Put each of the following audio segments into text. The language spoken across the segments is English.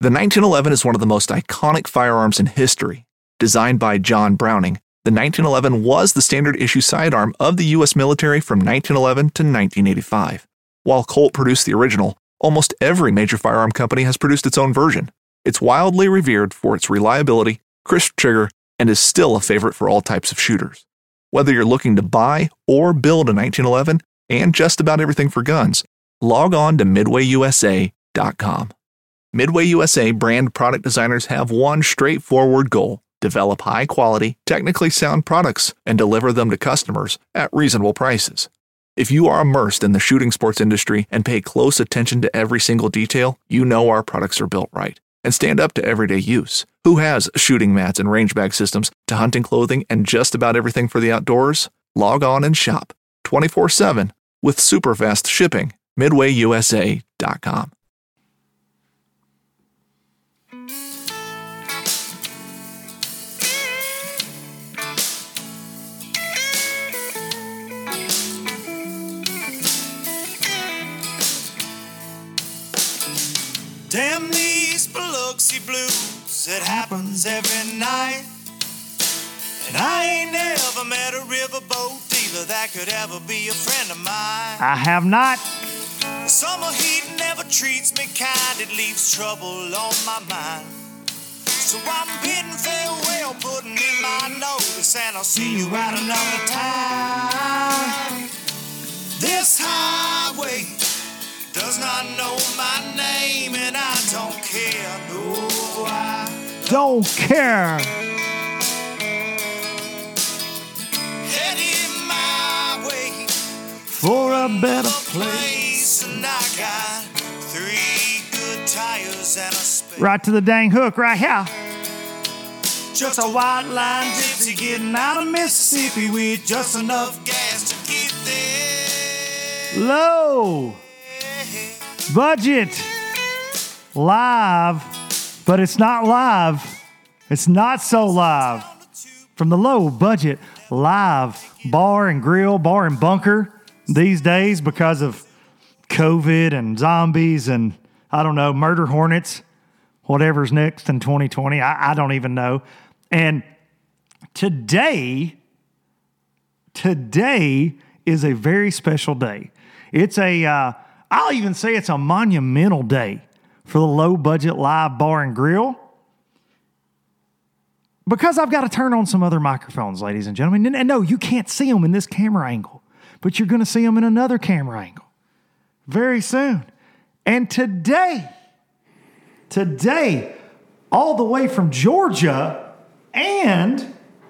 The 1911 is one of the most iconic firearms in history. Designed by John Browning, the 1911 was the standard issue sidearm of the U.S. military from 1911 to 1985. While Colt produced the original, almost every major firearm company has produced its own version. It's wildly revered for its reliability, crisp trigger, and is still a favorite for all types of shooters. Whether you're looking to buy or build a 1911 and just about everything for guns, log on to MidwayUSA.com. Midway USA brand product designers have one straightforward goal: develop high-quality, technically sound products and deliver them to customers at reasonable prices. If you are immersed in the shooting sports industry and pay close attention to every single detail, you know our products are built right and stand up to everyday use. Who has shooting mats and range bag systems to hunting clothing and just about everything for the outdoors? Log on and shop 24/7 with super fast shipping. MidwayUSA.com. Damn these Biloxi blues, it happens every night. And I ain't never met a riverboat dealer that could ever be a friend of mine. I have not. The summer heat never treats me kind, it leaves trouble on my mind. So I'm bidding farewell, putting in my notice, and I'll see you at another time. This highway does not know my name, and I don't care. No, I Don't care. headed my way For a better place, and I got 3 good tires and a spare. Right to the dang hook right here. Just a white line gypsy getting out of Mississippi with just enough gas to get there. Low budget live, but it's not live. It's not so live. From the Low Budget Live bar and grill, bar and bunker these days because of COVID and zombies and, I don't know, murder hornets, whatever's next in 2020. I don't even know. And today is a very special day. It's I'll even say it's a monumental day for the Low Budget Live Bar and Grill, because I've got to turn on some other microphones, ladies and gentlemen. And no, you can't see them in this camera angle, but you're going to see them in another camera angle very soon. And today, all the way from Georgia and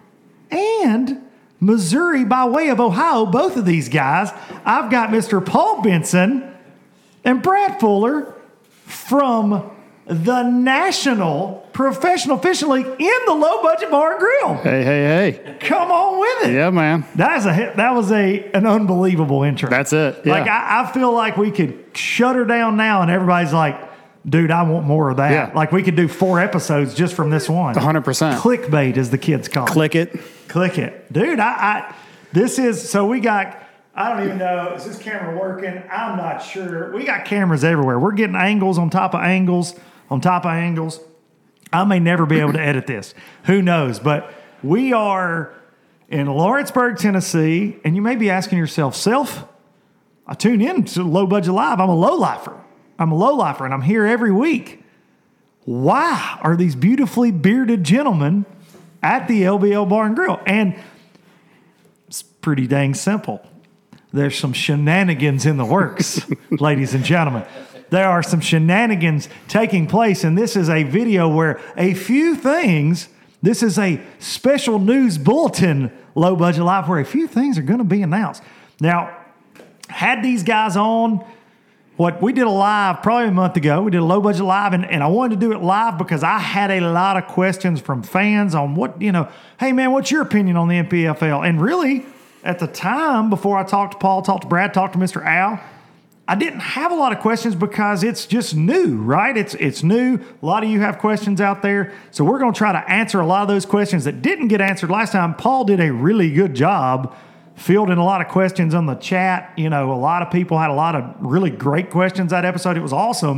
Missouri by way of Ohio, both of these guys, I've got Mr. Paul Benson and Brad Fuller from the National Professional Fishing League in the Low Budget Bar and Grill. Hey. Come on with it. Yeah, man. That was an unbelievable intro. That's it. Yeah. Like, I feel like we could shut her down now and everybody's like, dude, I want more of that. Yeah. Like, we could do 4 episodes just from this one. 100%. Clickbait, as the kids call it. Click it. Dude, so we got, I don't even know, is this camera working? I'm not sure. We got cameras everywhere. We're getting angles on top of angles on top of angles. I may never be able to edit this. Who knows? But we are in Lawrenceburg, Tennessee, and you may be asking yourself, I tune in to Low Budget Live. I'm a low-lifer, and I'm here every week. Why are these beautifully bearded gentlemen at the LBL Bar and Grill? And it's pretty dang simple. There's some shenanigans in the works, ladies and gentlemen. There are some shenanigans taking place, and this is a video where this is a special news bulletin, Low Budget Live, where a few things are going to be announced. Now, had these guys on, we did a live probably a month ago. We did a Low Budget Live, and I wanted to do it live because I had a lot of questions from fans on hey man, what's your opinion on the NPFL? And really, at the time, before I talked to Paul, talked to Brad, talked to Mr. Al, I didn't have a lot of questions because it's just new, right? It's new. A lot of you have questions out there. So we're going to try to answer a lot of those questions that didn't get answered last time. Paul did a really good job fielding a lot of questions on the chat. A lot of people had a lot of really great questions that episode. It was awesome.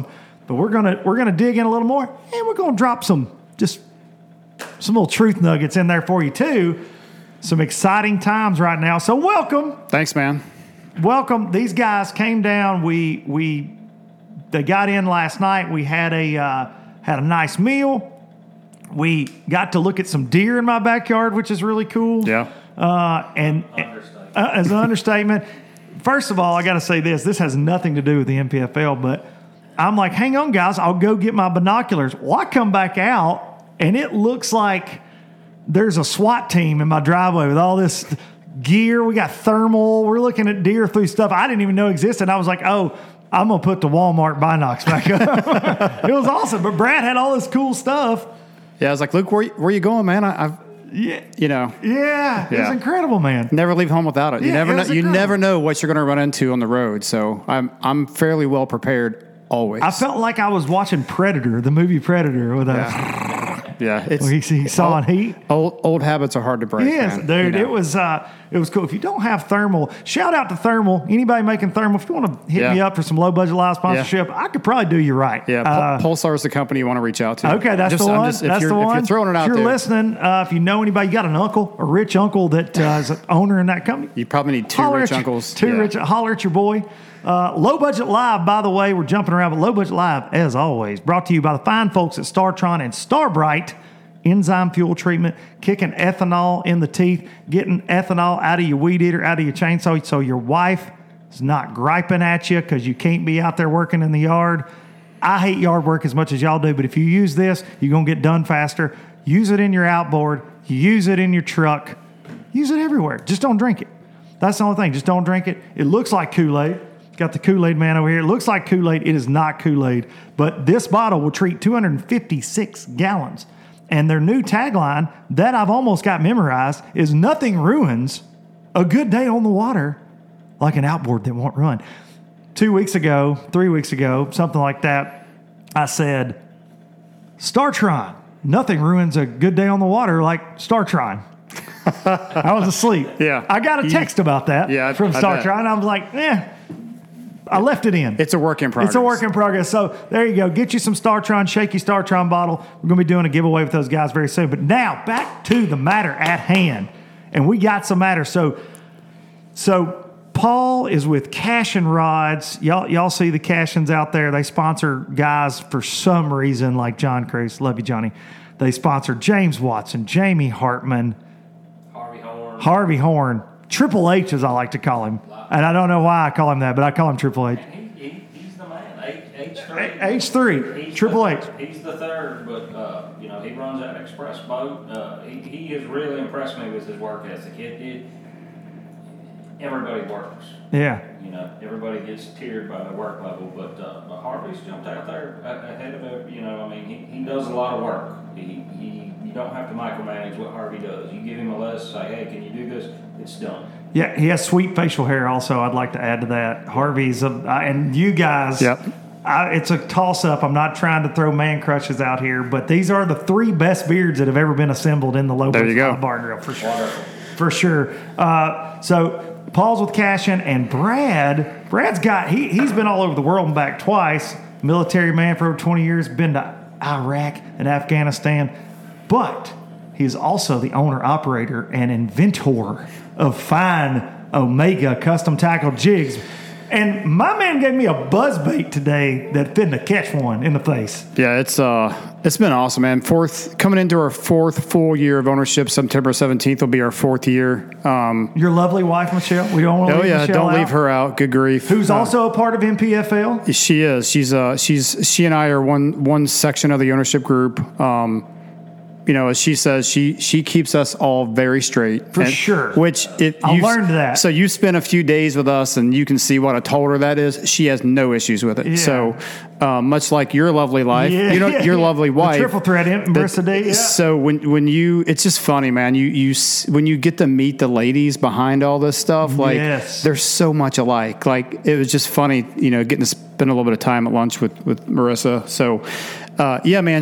But we're gonna dig in a little more, and we're gonna drop some little truth nuggets in there for you too. Some exciting times right now. So welcome. Thanks, man. Welcome. These guys came down. They got in last night. We had a nice meal. We got to look at some deer in my backyard, which is really cool. Yeah. As an understatement. First of all, I got to say this. This has nothing to do with the NPFL, but I'm like, hang on, guys. I'll go get my binoculars. Well, I come back out, and it looks like there's a SWAT team in my driveway with all this gear. We got thermal. We're looking at deer through stuff I didn't even know existed. I was like, oh, I'm going to put the Walmart binocs back up. It was awesome. But Brad had all this cool stuff. Yeah, I was like, Luke, where you going, man? Yeah. Yeah. It was incredible, man. Never leave home without it. Yeah, You never know what you're going to run into on the road. So I'm fairly well prepared always. I felt like I was watching Predator, the movie Predator, with Yeah, he saw in heat. Old habits are hard to break. Yes, man. dude, it was cool. If you don't have thermal, shout out to Thermal. Anybody making thermal, if you want to hit me up for some low budget live sponsorship, I could probably do you right. Yeah, Pulsar is the company you want to reach out to. Okay, that's the one. If you're throwing it out if there, you're listening, if you know anybody, you got an uncle, a rich uncle that is an owner in that company. You probably need two rich uncles. Holler at your boy. Low Budget Live, by the way, we're jumping around, but Low Budget Live, as always, brought to you by the fine folks at StarTron and Starbright. Enzyme fuel treatment, kicking ethanol in the teeth, getting ethanol out of your weed eater, out of your chainsaw, so your wife is not griping at you because you can't be out there working in the yard. I hate yard work as much as y'all do, but if you use this, you're going to get done faster. Use it in your outboard. Use it in your truck. Use it everywhere. Just don't drink it. That's the only thing. Just don't drink it. It looks like Kool-Aid. Got the Kool-Aid man over here. It looks like Kool-Aid. It is not Kool-Aid. But this bottle will treat 256 gallons. And their new tagline that I've almost got memorized is nothing ruins a good day on the water like an outboard that won't run. 3 weeks ago, something like that, I said, StarTron, nothing ruins a good day on the water like StarTron. I was asleep. Yeah. I got a text about that from StarTron. I was like, I left it in. It's a work in progress. So there you go. Get you some StarTron, shaky StarTron bottle. We're going to be doing a giveaway with those guys very soon. But now back to the matter at hand. And we got some matter. So Paul is with Cashin Rods. Y'all see the Cashins out there. They sponsor guys for some reason like John Cruz. Love you, Johnny. They sponsor James Watson, Jamie Hartman, Harvey Horn. Triple H, as I like to call him. And I don't know why I call him that, but I call him Triple H. He's the man. H3. H3. Triple H. He's the third, but he runs that express boat. He has really impressed me with his work ethic. Everybody works. Yeah. Everybody gets tiered by their work level, but Harvey's jumped out there ahead of it. He does a lot of work. You don't have to micromanage what Harvey does. You give him a list, say, hey, can you do this? It's done. Yeah, he has sweet facial hair also. I'd like to add to that. Harvey's, and you guys, it's a toss-up. I'm not trying to throw man crushes out here, but these are the three best beards that have ever been assembled in the Low Budget Bar Grill, for sure. Wonderful. For sure. So Paul's with Cashin, and Brad's got, he's been all over the world and back twice. Military man for over 20 years, been to Iraq and Afghanistan, but he's also the owner-operator and inventor of fine Omega custom tackle jigs. And my man gave me a buzz bait today that fitting to catch one in the face. Yeah, it's been awesome, man. Coming into our fourth full year of ownership. September 17th will be our fourth year. Your lovely wife, Michelle. We don't want to leave Michelle don't out. leave her out. Good grief. Who's also a part of MPFL? She is. She and I are one section of the ownership group. As she says, she keeps us all very straight. For sure. Which I learned that. So you spent a few days with us, and you can see what a toter that is. She has no issues with it. Yeah. So much like your lovely life, your lovely wife, the triple threat, Marissa D. Yeah. So when you, it's just funny, man. When you get to meet the ladies behind all this stuff, like they're so much alike. Like it was just funny, getting to spend a little bit of time at lunch with Marissa. So. Man,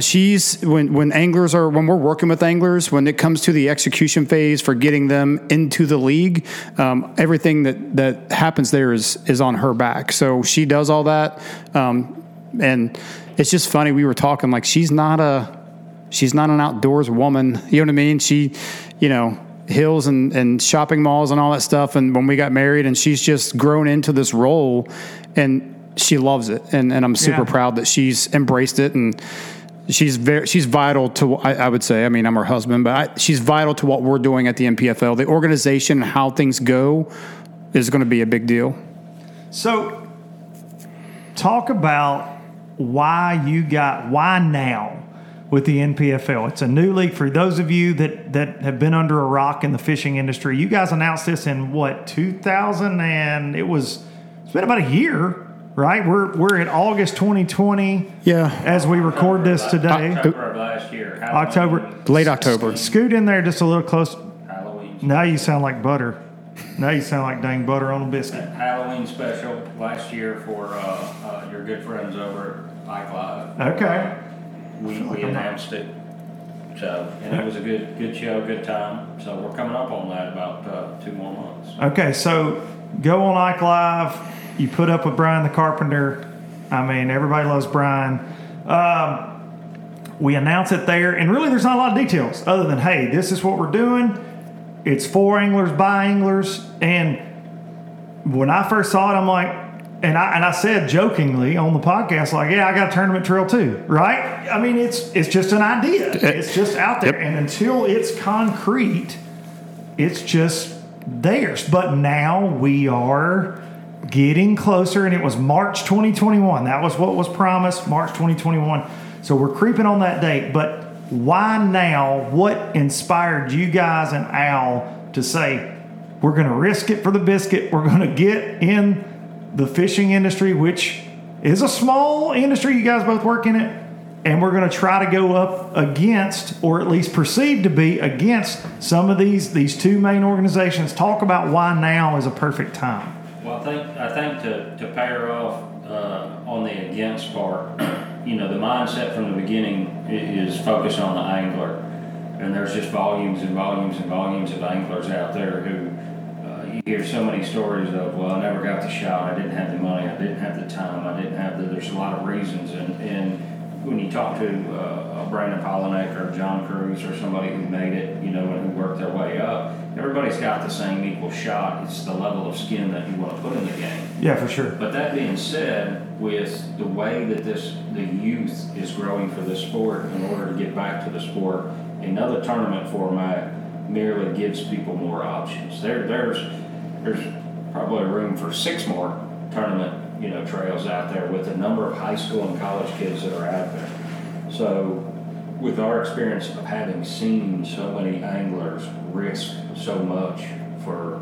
when we're working with anglers, when it comes to the execution phase for getting them into the league, everything that happens there is on her back. So she does all that. And it's just funny. We were talking like she's not an outdoors woman. You know what I mean? She, hills and shopping malls and all that stuff. And when we got married, and she's just grown into this role, and she loves it. And I'm super proud that she's embraced it. And she's vital to, I would say, I mean, I'm her husband, but she's vital to what we're doing at the NPFL. The organization and how things go is going to be a big deal. So talk about why now with the NPFL. It's a new league. For those of you that have been under a rock in the fishing industry, you guys announced this in 2000, and it's been about a year, right? We're in August 2020. Yeah. As we record this today. October of last year. Late October. Scoot in there just a little close. Halloween. Now you sound like butter. Now you sound like dang butter on a biscuit. Halloween special last year for your good friends over at Ike Live. Okay. We announced it. So, and it was a good show, good time. So we're coming up on that about 2 more months. Okay, so go on Ike Live. You put up with Brian the Carpenter. I mean, everybody loves Brian. We announce it there, and really there's not a lot of details other than, hey, this is what we're doing. It's for anglers, by anglers. And when I first saw it, I'm like, and I said jokingly on the podcast, like, yeah, I got a tournament trail too, right? I mean, it's just an idea. It's just out there. Yep. And until it's concrete, it's just theirs. But now we are getting closer, and it was March 2021. That was what was promised, March 2021. So we're creeping on that date. But why now? What inspired you guys and Al to say, we're going to risk it for the biscuit. We're going to get in the fishing industry, which is a small industry. You guys both work in it. And we're going to try to go up against, or at least perceived to be against, some of these two main organizations. Talk about why now is a perfect time. Well, I think to pair off on the against part, the mindset from the beginning is focused on the angler. And there's just volumes and volumes and volumes of anglers out there who you hear so many stories of, well, I never got the shot, I didn't have the money, I didn't have the time, there's a lot of reasons. And when you talk to Brandon Polinack or John Cruz or somebody who made it, and who worked their way up, everybody's got the same equal shot. It's the level of skin that you want to put in the game. Yeah, for sure. But that being said, with the way that the youth is growing for this sport, in order to get back to the sport, another tournament format merely gives people more options. There's probably room for 6 more tournament trails out there with the number of high school and college kids that are out there. So with our experience of having seen so many anglers risk so much for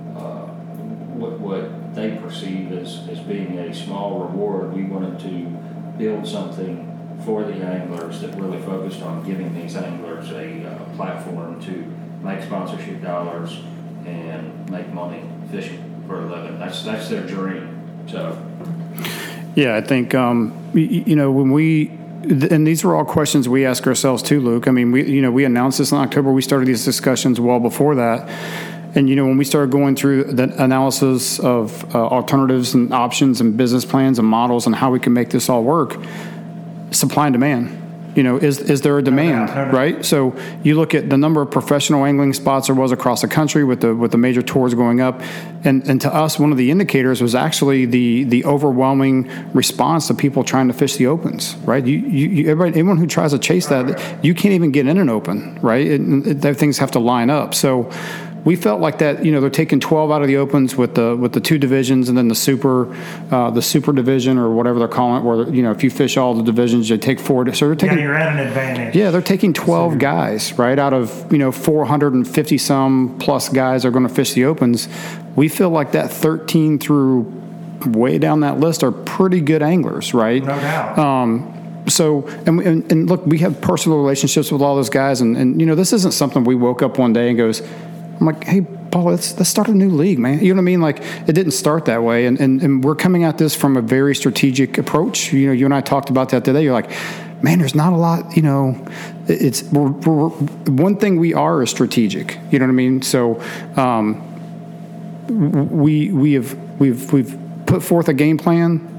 what they perceive as being a small reward, we wanted to build something for the anglers that really focused on giving these anglers a platform to make sponsorship dollars and make money fishing for a living. That's their dream. So, yeah, I think when we, and these were all questions we ask ourselves too, Luke. I mean, we announced this in October. We started these discussions well before that, and when we started going through the analysis of alternatives and options and business plans and models and how we can make this all work, supply and demand. Is there a demand, right? So you look at the number of professional angling spots there was across the country with the major tours going up, and to us, one of the indicators was actually the overwhelming response to people trying to fish the opens, right? Anyone who tries to chase that, you can't even get in an open, right? Things have to line up. So we felt like that, they're taking 12 out of the opens with the 2 divisions, and then the super division or whatever they're calling it, where if you fish all the divisions, you take 4. So they're taking. Yeah, you're at an advantage. Yeah, they're taking 12 guys, right, out of 450 some plus guys are going to fish the opens. We feel like that 13 through way down that list are pretty good anglers, right? No doubt. So, and look, we have personal relationships with all those guys, and this isn't something we woke up one day and goes. I'm like, hey, Paul, let's start a new league, man. You know what I mean? Like, it didn't start that way. And we're coming at this from a very strategic approach. You and I talked about that today. You're like, man, there's not a lot, we're one thing we are is strategic. You know what I mean? So we've put forth a game plan.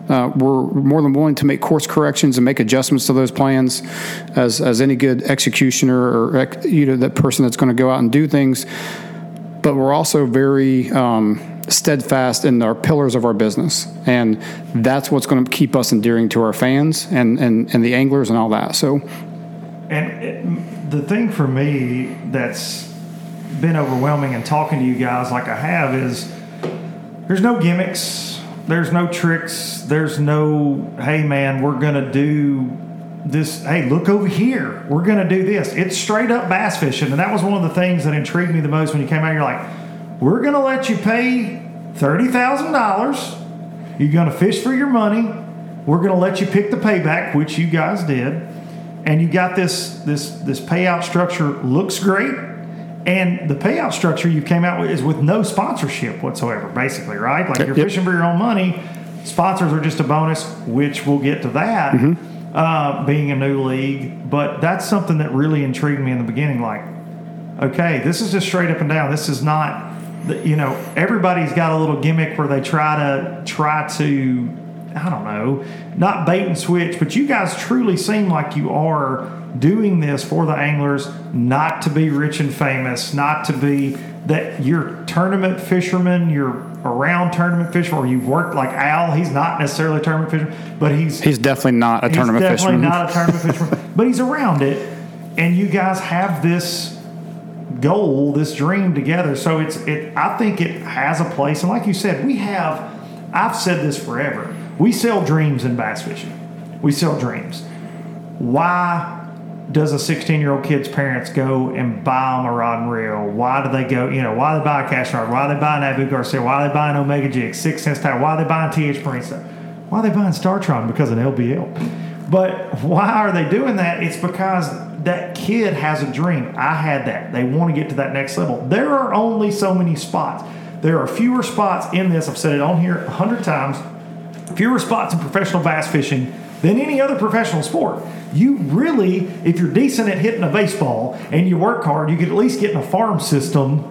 we're more than willing to make course corrections and make adjustments to those plans as any good executioner or that person that's going to go out and do things. But we're also very steadfast in our pillars of our business, and that's what's going to keep us endearing to our fans and the anglers and all that. So, the thing for me that's been overwhelming in talking to you guys like I have is there's no gimmicks, there's no tricks, there's no, hey man, we're going to do this, hey, look over here, we're going to do this. It's straight up bass fishing, and that was one of the things that intrigued me the most when you came out. You're like, we're going to let you pay $30,000. You're going to fish for your money. We're going to let you pick the payback, which you guys did. And you got this payout structure, looks great. And the payout structure you came out with is with no sponsorship whatsoever, basically, right? Like you're fishing for your own money. Sponsors are just a bonus, which we'll get to that, being a new league. But that's something that really intrigued me in the beginning. Like, okay, this is just straight up and down. This is not, everybody's got a little gimmick where they try to, I don't know, not bait and switch, but you guys truly seem like you are doing this for the anglers, not to be rich and famous, not to be that you're tournament fishermen, you're around tournament fishermen, or you've worked like Al. He's not necessarily a tournament fisherman, but he's definitely not a tournament fisherman. He's definitely not a tournament fisherman, but he's around it, and you guys have this goal, this dream together. So I think it has a place, and like you said, I've said this forever. We sell dreams in bass fishing. We sell dreams. Why does a 16-year-old kid's parents go and buy them a rod and reel? Why do they go, why do they buy a cast rod? Why do they buy an Abu Garcia? Why do they buy an Omega Jig, 6 cents tire? Why are they buying TH Marine stuff? Why are they buying StarTron? Because of an LBL. But why are they doing that? It's because that kid has a dream. I had that. They want to get to that next level. There are only so many spots. There are fewer spots in this. I've said it on here 100 times. Fewer spots in professional bass fishing than any other professional sport. You really, if you're decent at hitting a baseball and you work hard, you could at least get in a farm system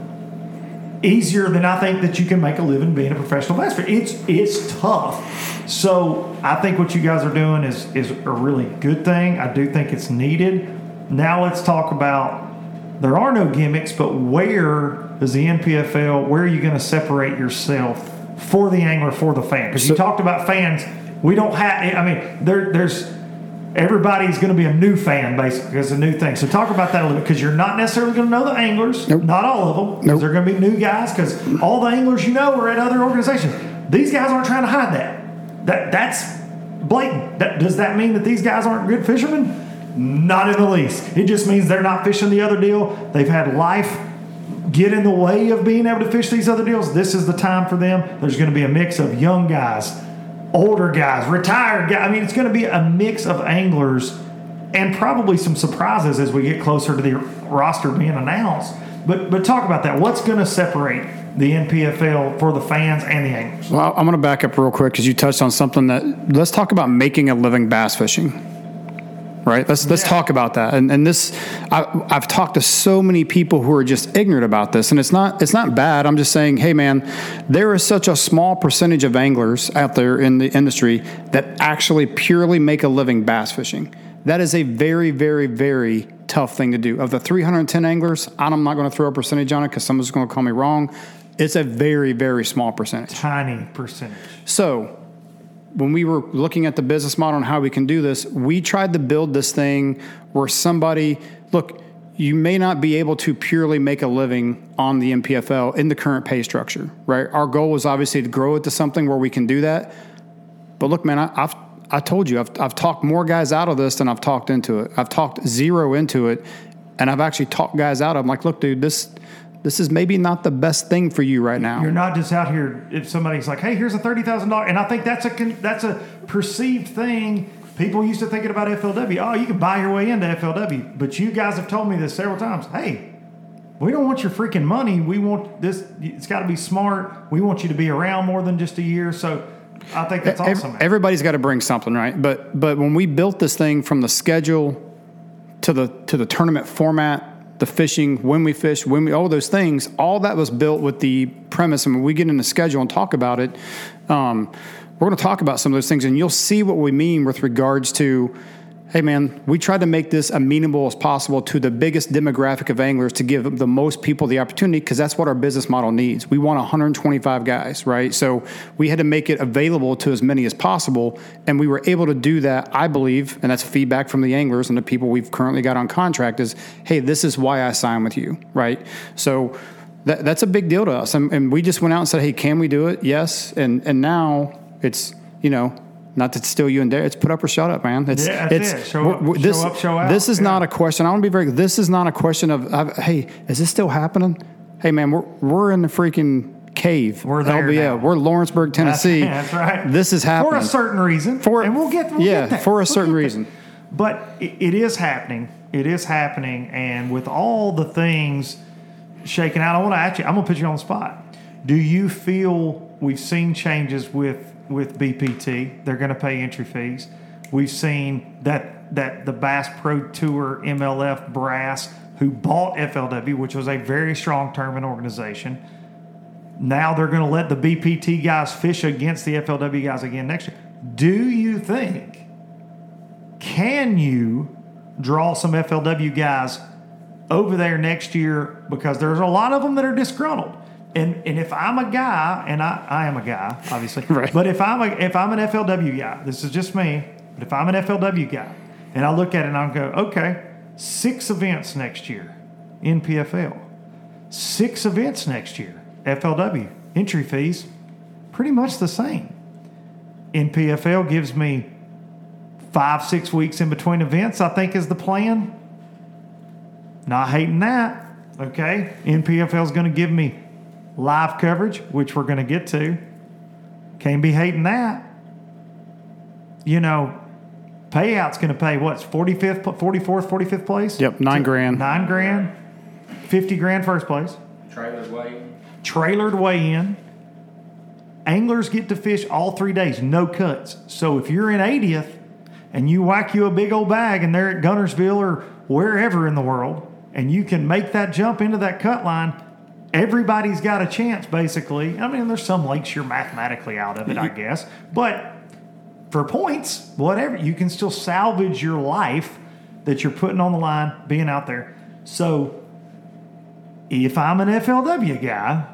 easier than I think that you can make a living being a professional bass fisher. It's tough. So I think what you guys are doing is a really good thing. I do think it's needed. Now let's talk about, there are no gimmicks, but where is the NPFL, where are you going to separate yourself for the angler, for the fan? Because you talked about fans. We don't have, there's everybody's going to be a new fan, basically, because it's a new thing. So talk about that a little bit, because you're not necessarily going to know the anglers, not all of them, because they're going to be new guys, because all the anglers are at other organizations. These guys aren't trying to hide that. That's blatant. Does that mean that these guys aren't good fishermen? Not in the least. It just means they're not fishing the other deal. They've had life get in the way of being able to fish these other deals. This is the time for them. There's going to be a mix of young guys, older guys, retired guys. It's going to be a mix of anglers and probably some surprises as we get closer to the roster being announced. But talk about that. What's going to separate the NPFL for the fans and the anglers? Well, I'm going to back up real quick because you touched on something let's talk about making a living bass fishing. Right. Let's talk about that. And this, I've talked to so many people who are just ignorant about this, and it's not bad. I'm just saying, hey man, there is such a small percentage of anglers out there in the industry that actually purely make a living bass fishing. That is a very, very, very tough thing to do. Of the 310 anglers, I'm not going to throw a percentage on it because someone's going to call me wrong. It's a very, very small percentage. Tiny percentage. So when we were looking at the business model and how we can do this, we tried to build this thing where look, you may not be able to purely make a living on the NPFL in the current pay structure, right? Our goal was obviously to grow it to something where we can do that. But look, man, I told you, I've talked more guys out of this than I've talked into it. I've talked zero into it, and I've actually talked guys out. I'm like, look, dude, this is maybe not the best thing for you right now. You're not just out here if somebody's like, hey, here's a $30,000. And I think that's a perceived thing. People used to thinking about FLW. Oh, you can buy your way into FLW. But you guys have told me this several times. Hey, we don't want your freaking money. We want this. It's got to be smart. We want you to be around more than just a year. So I think that's awesome. Everybody's got to bring something, right? But when we built this thing from the schedule to the tournament format, the fishing, when we fish, all those things, all that was built with the premise. And when we get in the schedule and talk about it, we're going to talk about some of those things, and you'll see what we mean with regards to, hey, man, we tried to make this amenable as possible to the biggest demographic of anglers to give the most people the opportunity, because that's what our business model needs. We want 125 guys, right? So we had to make it available to as many as possible, and we were able to do that, I believe, and that's feedback from the anglers and the people we've currently got on contract is, hey, this is why I signed with you, right? So that's a big deal to us. And we just went out and said, hey, can we do it? Yes. And now it's, not to steal you and dare, it's put up or shut up, man. It's show up, show out. This is not a question. I want to be very. This is not a question of, hey, is this still happening? Hey, man, we're in the freaking cave. We're there now. We're Lawrenceburg, Tennessee. That's right. This is happening for a certain reason. And we'll get there. For a certain reason. But it is happening. It is happening, and with all the things shaking out, I'm going to put you on the spot. Do you feel we've seen changes with BPT? They're going to pay entry fees. We've seen that the Bass Pro Tour MLF brass, who bought FLW, which was a very strong tournament organization, now they're going to let the BPT guys fish against the FLW guys again next year. Do you think, can you draw some FLW guys over there next year? Because there's a lot of them that are disgruntled. And if I'm a guy, and I am a guy, obviously, right. But if I'm an FLW guy, this is just me, but if I'm an FLW guy, and I look at it and I go, okay, 6 events next year in PFL, 6 events next year, FLW, entry fees, pretty much the same. In PFL gives me 5-6 weeks in between events, I think is the plan. Not hating that, okay? NPFL is going to give me live coverage, which we're going to get to. Can't be hating that. Payout's going to pay, what's 44th, 45th place? Yep, $9 grand. $9 grand, $50 grand first place. Trailered weigh-in. Anglers get to fish all 3 days, no cuts. So if you're in 80th and you whack you a big old bag and they're at Gunnersville or wherever in the world, and you can make that jump into that cut line, everybody's got a chance, basically. I mean, there's some lakes you're mathematically out of it, I guess. But for points, whatever, you can still salvage your life that you're putting on the line, being out there. So if I'm an FLW guy,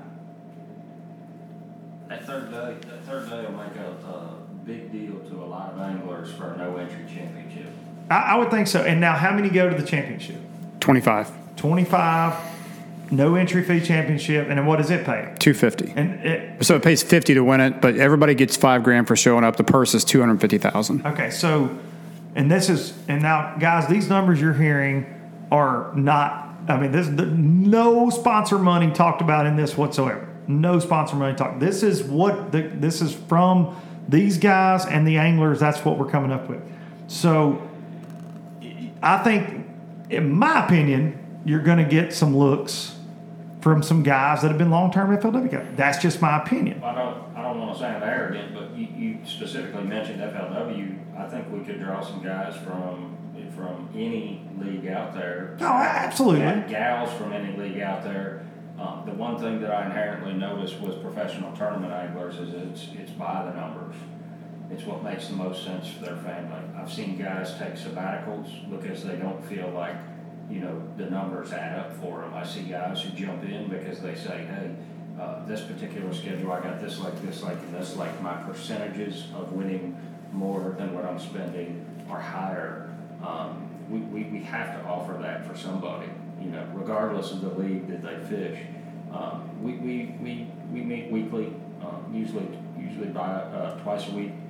that third day will make a big deal to a lot of anglers for a no-entry championship. I would think so. And now, how many go to the championship? 25. 25, no entry fee championship, and then what does it pay? $250. So it pays $50 to win it, but everybody gets $5 grand for showing up. The purse is $250,000. Okay, so, and now, guys, these numbers you're hearing are not. I mean, no sponsor money talked about in this whatsoever. No sponsor money talked. This is this is from these guys and the anglers. That's what we're coming up with. So, I think, in my opinion, you're going to get some looks from some guys that have been long-term FLW guys. That's just my opinion. I don't want to sound arrogant, but you specifically mentioned FLW. I think we could draw some guys from any league out there. Oh, absolutely. Gals from any league out there. The one thing that I inherently noticed with professional tournament anglers is it's by the numbers. It's what makes the most sense for their family. I've seen guys take sabbaticals because they don't feel like, the numbers add up for them. I see guys who jump in because they say, hey, this particular schedule, I got this lake, and this lake. My percentages of winning more than what I'm spending are higher. We have to offer that for somebody, regardless of the league that they fish. We meet weekly, usually by twice a week.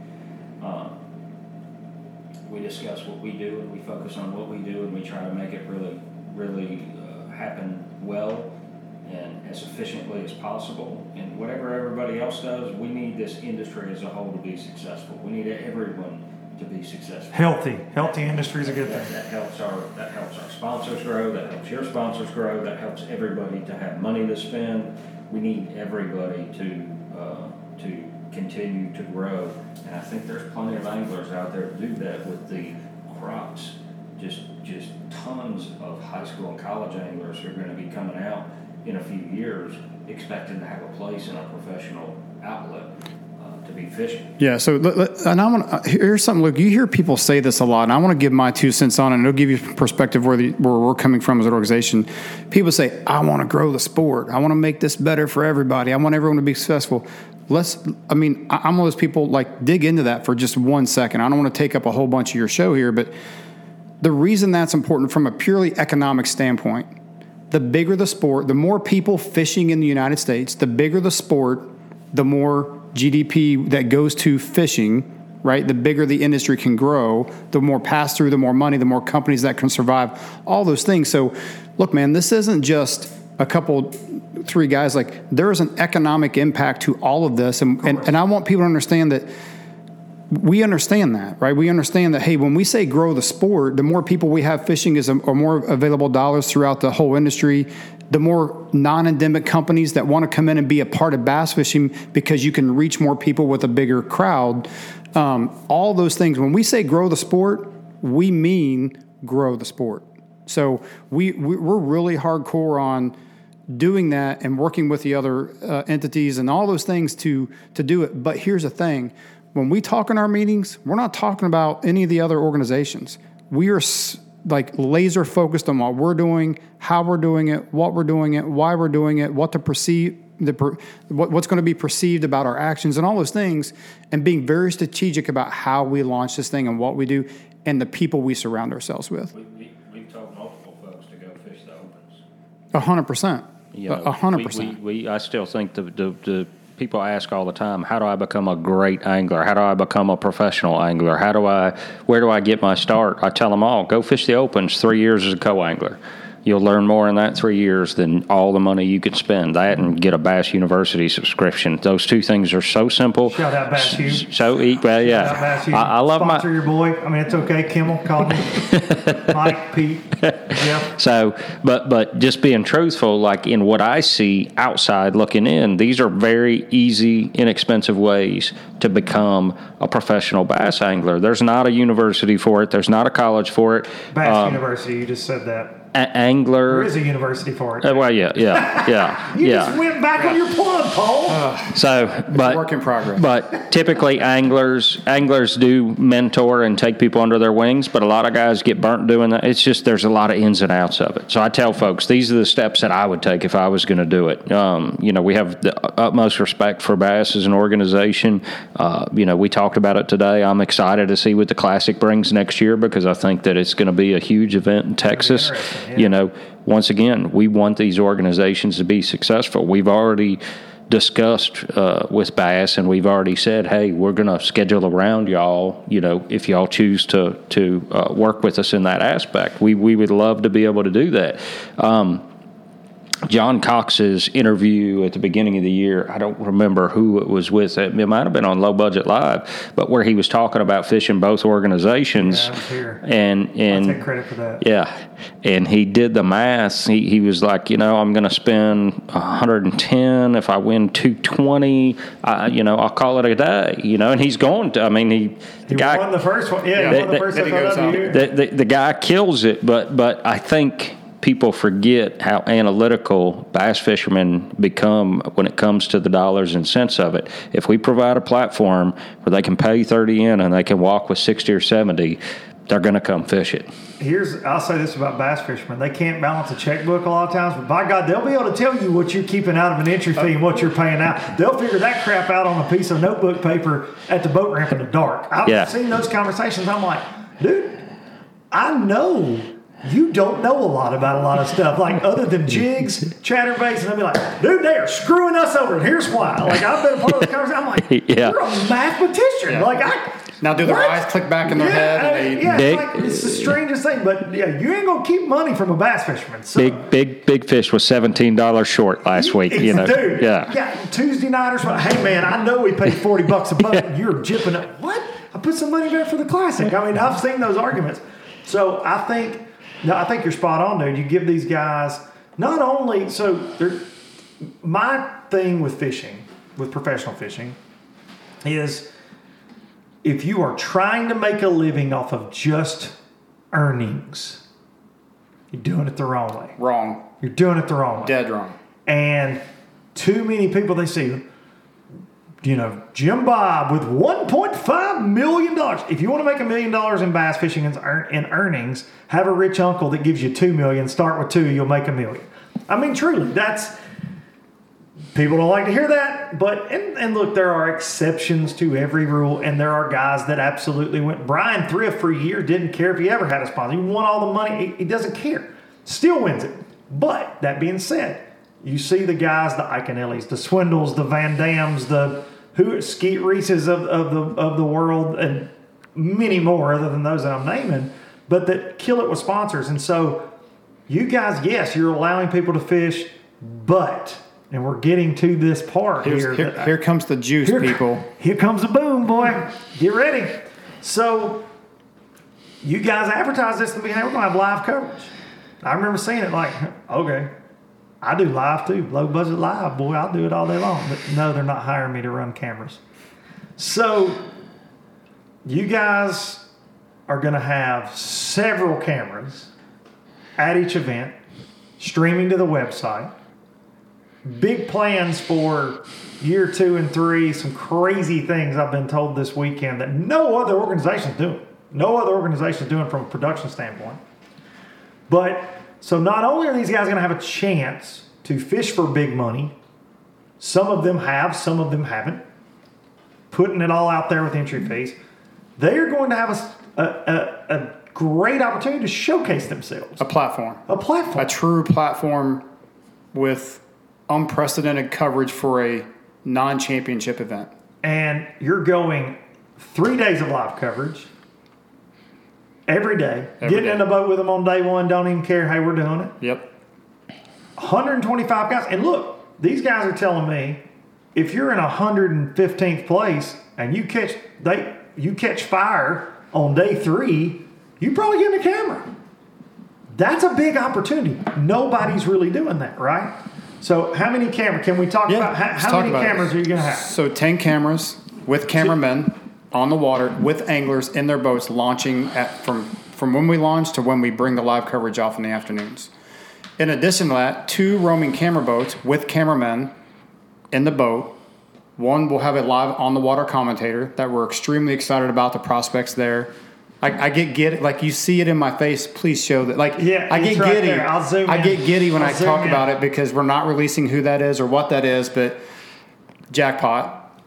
We discuss what we do and we focus on what we do and we try to make it really happen well and as efficiently as possible. And whatever everybody else does, we need this industry as a whole to be successful. We need everyone to be successful. Healthy industry is a good thing. That helps our sponsors grow. That helps your sponsors grow. That helps everybody to have money to spend. We need everybody to continue to grow, and I think there's plenty of anglers out there to do that with the crops. Just tons of high school and college anglers who are going to be coming out in a few years expecting to have a place in a professional outlet. to be fishing. Yeah. So, and I want here's something, Luke. You hear people say this a lot, and I want to give my 2 cents on it, and it'll give you perspective where we're coming from as an organization. People say, I want to grow the sport. I want to make this better for everybody. I want everyone to be successful. I'm one of those people, like, dig into that for just 1 second. I don't want to take up a whole bunch of your show here, but the reason that's important from a purely economic standpoint, the bigger the sport, the more people fishing in the United States, the bigger the sport, the more GDP that goes to fishing, right? The bigger the industry can grow, the more pass through, the more money, the more companies that can survive, all those things. So, look, man, this isn't just a couple, 3 guys. Like, there is an economic impact to all of this. And I want people to understand that we understand that, right? We understand that, hey, when we say grow the sport, the more people we have fishing are more available dollars throughout the whole industry, the more non-endemic companies that want to come in and be a part of bass fishing because you can reach more people with a bigger crowd. All those things. When we say grow the sport, we mean grow the sport. So we're really hardcore on doing that and working with the other entities and all those things to do it. But here's the thing. When we talk in our meetings, we're not talking about any of the other organizations. We are like laser focused on what we're doing, how we're doing it, what we're doing it, why we're doing it, what to perceive, what's going to be perceived about our actions and all those things, and being very strategic about how we launch this thing and what we do and the people we surround ourselves with. We've told multiple folks to go fish the opens. 100%. 100%. I still think the people ask all the time, how do I become a great angler? How do I become a professional angler? Where do I get my start? I tell them all, go fish the opens 3 years as a co-angler. You'll learn more in that 3 years than all the money you could spend. That and get a Bass University subscription. Those 2 things are so simple. Shout out Bass U. Well, yeah. I love Sponsor your boy. I mean, it's okay. Kimmel, call me. Mike, Pete, Jeff. So, but just being truthful, like in what I see outside looking in, these are very easy, inexpensive ways to become a professional bass angler. There's not a university for it. There's not a college for it. Bass University, you just said that. Angler. There is a university for it. Well, yeah. You just went back on your plug, Paul. But work in progress. But typically anglers do mentor and take people under their wings, but a lot of guys get burnt doing that. It's just there's a lot of ins and outs of it. So I tell folks, these are the steps that I would take if I was going to do it. We have the utmost respect for Bass as an organization. We talked about it today. I'm excited to see what the Classic brings next year because I think that it's going to be a huge event in Texas. Yeah. Once again, we want these organizations to be successful. We've already discussed with Bass, and we've already said, hey, we're going to schedule around y'all, if y'all choose to work with us in that aspect. We would love to be able to do that. John Cox's interview at the beginning of the year, I don't remember who it was with. It might have been on Low Budget Live, but where he was talking about fishing both organizations. Yeah, I was here. And I'll take credit for that. Yeah. And he did the math. He was like, I'm going to spend 110 if I win 220. I'll call it a day. And he's going to. I mean, he won the first one. Yeah, he won the first FLW. The guy kills it, but I think people forget how analytical bass fishermen become when it comes to the dollars and cents of it. If we provide a platform where they can pay 30 in and they can walk with 60 or 70, they're going to come fish it. I'll say this about bass fishermen. They can't balance a checkbook a lot of times, but by God, they'll be able to tell you what you're keeping out of an entry fee and what you're paying out. They'll figure that crap out on a piece of notebook paper at the boat ramp in the dark. I've seen those conversations. I'm like, dude, I know you don't know a lot about a lot of stuff, like other than jigs, chatterbaits, and they'll be like, dude, they are screwing us over, and here's why. Like, I've been a part of the conversation. I'm like, you're a mathematician. Yeah. Now, do their eyes click back in their head? It's the strangest thing, but you ain't gonna keep money from a bass fisherman. So. Big fish was $17 short last week. Dude, Tuesday nighters. Hey man, I know we paid $40 a boat. You're jipping up. What? I put some money back for the Classic. I mean, I've seen those arguments. So I think you're spot on, dude. You give these guys not only my thing with fishing, with professional fishing, is if you are trying to make a living off of just earnings, you're doing it the wrong way. Wrong. You're doing it the wrong way. Dead wrong. And too many people they see Jim Bob with $1.5 million. If you want to make $1 million in bass fishing in earnings, have a rich uncle that gives you $2 million. Start with $2 million, you'll make $1 million. I mean, truly, people don't like to hear that, but and look, there are exceptions to every rule, and there are guys that absolutely went. Brian Thrift for a year didn't care if he ever had a sponsor. He won all the money. He doesn't care. Still wins it. But that being said, you see the guys, the Iconellis, the Swindles, the Van Dams, the Skeet Reeses of the world, and many more other than those that I'm naming, but that kill it with sponsors. And so you guys, yes, you're allowing people to fish, but, and we're getting to this part here comes the juice, people. Here comes the boom, boy. Get ready. So you guys advertise this in the beginning. We're going to have live coverage. I remember seeing it like, okay, I do live too. Low budget live, boy, I'll do it all day long. But no, they're not hiring me to run cameras. So you guys are going to have several cameras at each event, streaming to the website. Big plans for year 2 and 3, some crazy things I've been told this weekend that no other organization's doing. No other organization's doing from a production standpoint. But so not only are these guys going to have a chance to fish for big money, some of them have, some of them haven't, putting it all out there with entry fees, they are going to have a great opportunity to showcase themselves. A platform. A true platform with unprecedented coverage for a non-championship event. And you're going 3 days of live coverage. Every day. Getting in the boat with them on day one. Don't even care. Hey, we're doing it. Yep. 125 guys. And look, these guys are telling me if you're in 115th place and you catch fire on day 3, you probably get in the camera. That's a big opportunity. Nobody's really doing that, right? So how many cameras? Can we talk about how many cameras are you going to have? So 10 cameras with cameramen on the water with anglers in their boats launching from when we launch to when we bring the live coverage off in the afternoons. In addition to that, 2 roaming camera boats with cameramen in the boat. One will have a live on the water commentator that we're extremely excited about the prospects there. I get giddy, like you see it in my face. Please show that. Like I get giddy. There. I'll zoom in. I get giddy when I talk about it because we're not releasing who that is or what that is, but jackpot.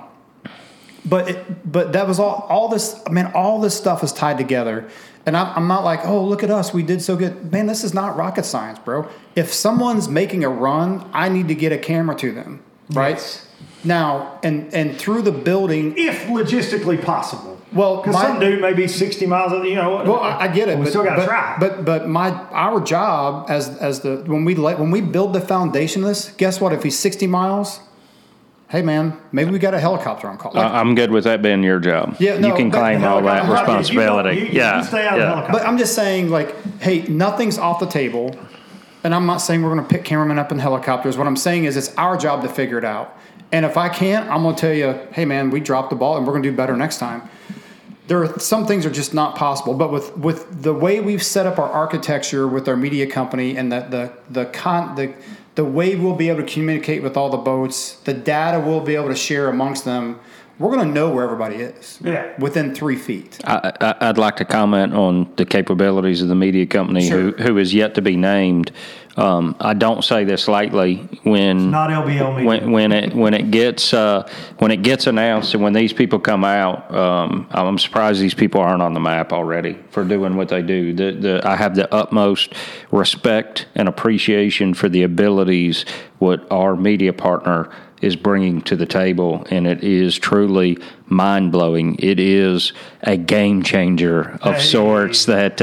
But that was all this. I mean, all this stuff is tied together, and I'm not like, oh, look at us, we did so good. Man, this is not rocket science, bro. If someone's making a run, I need to get a camera to them, right? Yes. Now, and through the building, if logistically possible. Well, because some dude may be 60 miles. Well, I get it. We still got to try. But our job when we build the foundation of this, guess what? If he's 60 miles. Hey, man, maybe we got a helicopter on call. Like, I'm good with that being your job. Yeah, no, you can claim all that responsibility. You stay out of the helicopter. But I'm just saying, like, hey, nothing's off the table. And I'm not saying we're going to pick cameramen up in helicopters. What I'm saying is it's our job to figure it out. And if I can't, I'm going to tell you, hey, man, we dropped the ball and we're going to do better next time. There are some things are just not possible. But with the way we've set up our architecture with our media company and the way we'll be able to communicate with all the boats, the data we'll be able to share amongst them, we're going to know where everybody is within 3 feet. I'd like to comment on the capabilities of the media company who is yet to be named. I don't say this lightly when it's not LBL media. when it gets announced and when these people come out, I'm surprised these people aren't on the map already for doing what they do. I have the utmost respect and appreciation for the abilities what our media partner is bringing to the table, and it is truly mind-blowing. It is a game changer of sorts that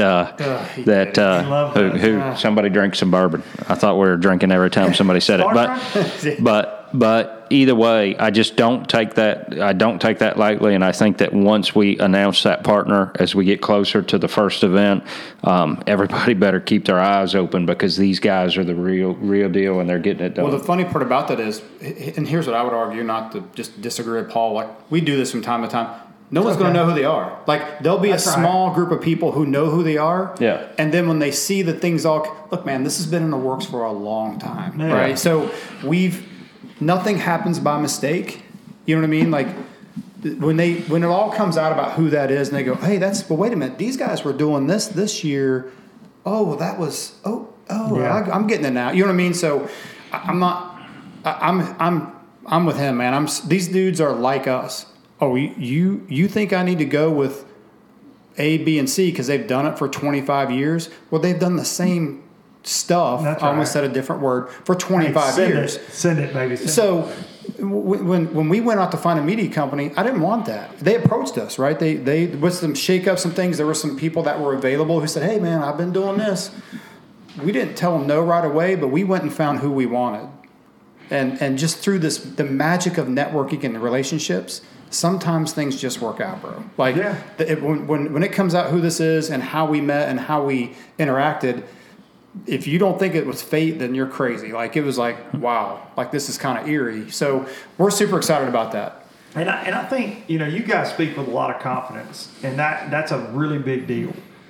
somebody drinks some bourbon. I thought we were drinking every time somebody said it, but either way, I just don't take that. I don't take that lightly, and I think that once we announce that partner, as we get closer to the first event, everybody better keep their eyes open because these guys are the real deal, and they're getting it done. Well, the funny part about that is, and here's what I would argue, not to just disagree with Paul. Like we do this from time to time. No one's going to know who they are. Like there'll be a small group of people who know who they are. Yeah. And then when they see that things look, man, this has been in the works for a long time, right? So nothing happens by mistake. You know what I mean? Like when it all comes out about who that is, and they go, hey, but wait a minute, these guys were doing this year. Oh, well, that was yeah. I'm getting it now. You know what I mean? So I'm with him, man. These dudes are like us. Oh, you think I need to go with A, B, and C because they've done it for 25 years? Well, they've done the same stuff. That's I almost said a different word for 25 years. Send it, baby. So when we went out to find a media company, I didn't want that. They approached us, right? They with some shake up some things. There were some people that were available who said, "Hey, man, I've been doing this." We didn't tell them no right away, but we went and found who we wanted, and just through the magic of networking and relationships. Sometimes things just work out, bro. Like when it comes out who this is and how we met and how we interacted, if you don't think it was fate, then you're crazy. Like it was like, wow, like this is kind of eerie. So we're super excited about that. And I think, you guys speak with a lot of confidence, and that's a really big deal.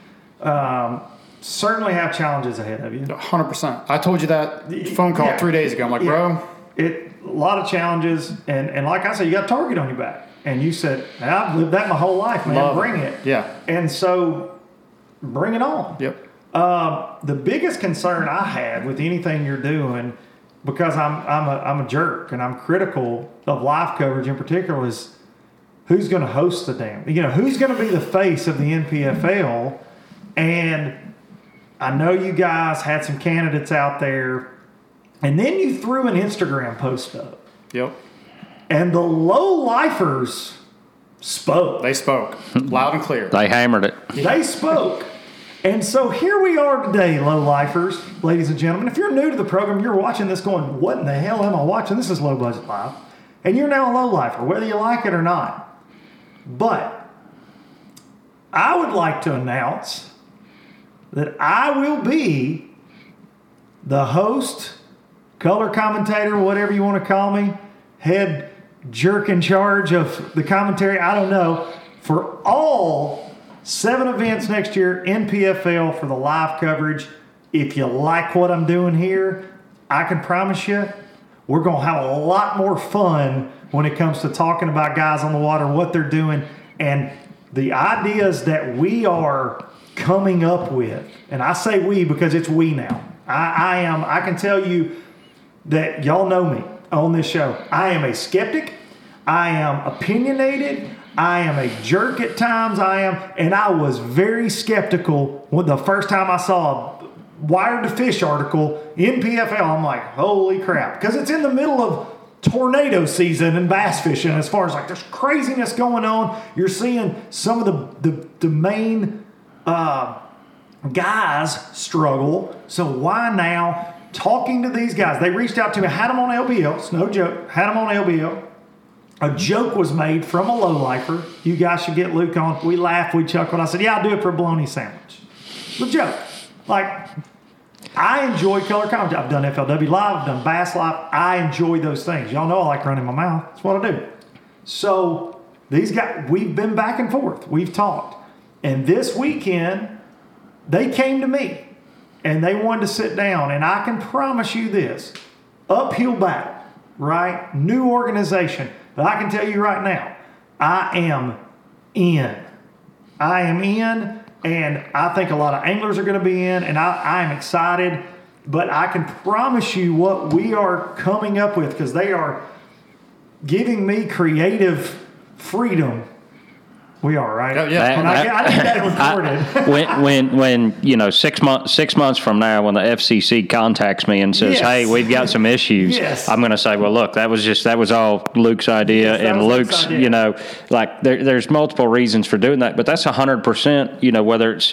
Certainly have challenges ahead of you. 100%. I told you that phone call 3 days ago. I'm like, bro. A lot of challenges, and like I said, you got a target on your back. And you said, I've lived that my whole life, man. Bring it. Yeah. And so bring it on. Yep. The biggest concern I had with anything you're doing, because I'm a jerk and I'm critical of live coverage in particular, is who's going to host the damn, who's going to be the face of the NPFL. And I know you guys had some candidates out there, and then you threw an Instagram post up. Yep. And the low-lifers spoke. They spoke loud and clear. They hammered it. They spoke. And so here we are today, low-lifers, ladies and gentlemen. If you're new to the program, you're watching this going, what in the hell am I watching? This is Low Budget Live. And you're now a low-lifer, whether you like it or not. But I would like to announce that I will be the host, color commentator, whatever you want to call me, head jerk in charge of the commentary, I don't know, for all 7 events next year, NPFL, for the live coverage. If you like what I'm doing here, I can promise you we're going to have a lot more fun when it comes to talking about guys on the water, what they're doing, and the ideas that we are coming up with. And I say we because it's we now. I can tell you that y'all know me on this show. I am a skeptic. I am opinionated. I am a jerk at times. And I was very skeptical when the first time I saw a Wired to Fish article in PFL. I'm like, holy crap. Because it's in the middle of tornado season and bass fishing, as far as like there's craziness going on. You're seeing some of the main guys struggle. So why now? Talking to these guys, they reached out to me, had them on LBL, it's no joke, had them on LBL. A joke was made from a low-lifer. You guys should get Luke on. We laughed, we chuckled. I said, yeah, I'll do it for a bologna sandwich. It's a joke. Like, I enjoy color commentary. I've done FLW Live, I've done Bass Live. I enjoy those things. Y'all know I like running my mouth. That's what I do. So these guys, we've been back and forth. We've talked. And this weekend, they came to me. And they wanted to sit down, and I can promise you this, uphill battle, right? New organization. But I can tell you right now, I am in. I am in, and I think a lot of anglers are going to be in, and I am excited. But I can promise you what we are coming up with, because they are giving me creative freedom. We are, right? Oh, yeah. I need that recorded. When 6 months from now, when the FCC contacts me and says, "Hey, we've got some issues," I'm going to say, "Well, look, that was all Luke's idea," and Luke's, like there's multiple reasons for doing that, but that's 100%. Whether it's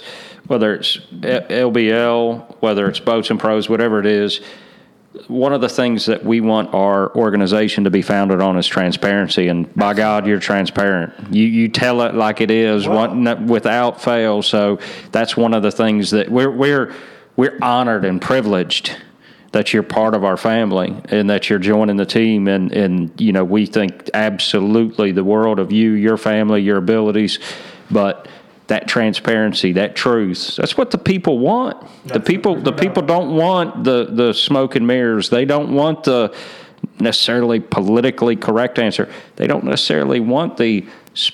LBL, whether it's Boats and Pros, whatever it is. One of the things that we want our organization to be founded on is transparency, and by God, you're transparent. You tell it like it is, without fail. So that's one of the things that we're honored and privileged that you're part of our family and that you're joining the team. And we think absolutely the world of you, your family, your abilities, but that transparency, that truth, that's what the people want. The people don't want the smoke and mirrors. They don't want the necessarily politically correct answer. They don't necessarily want the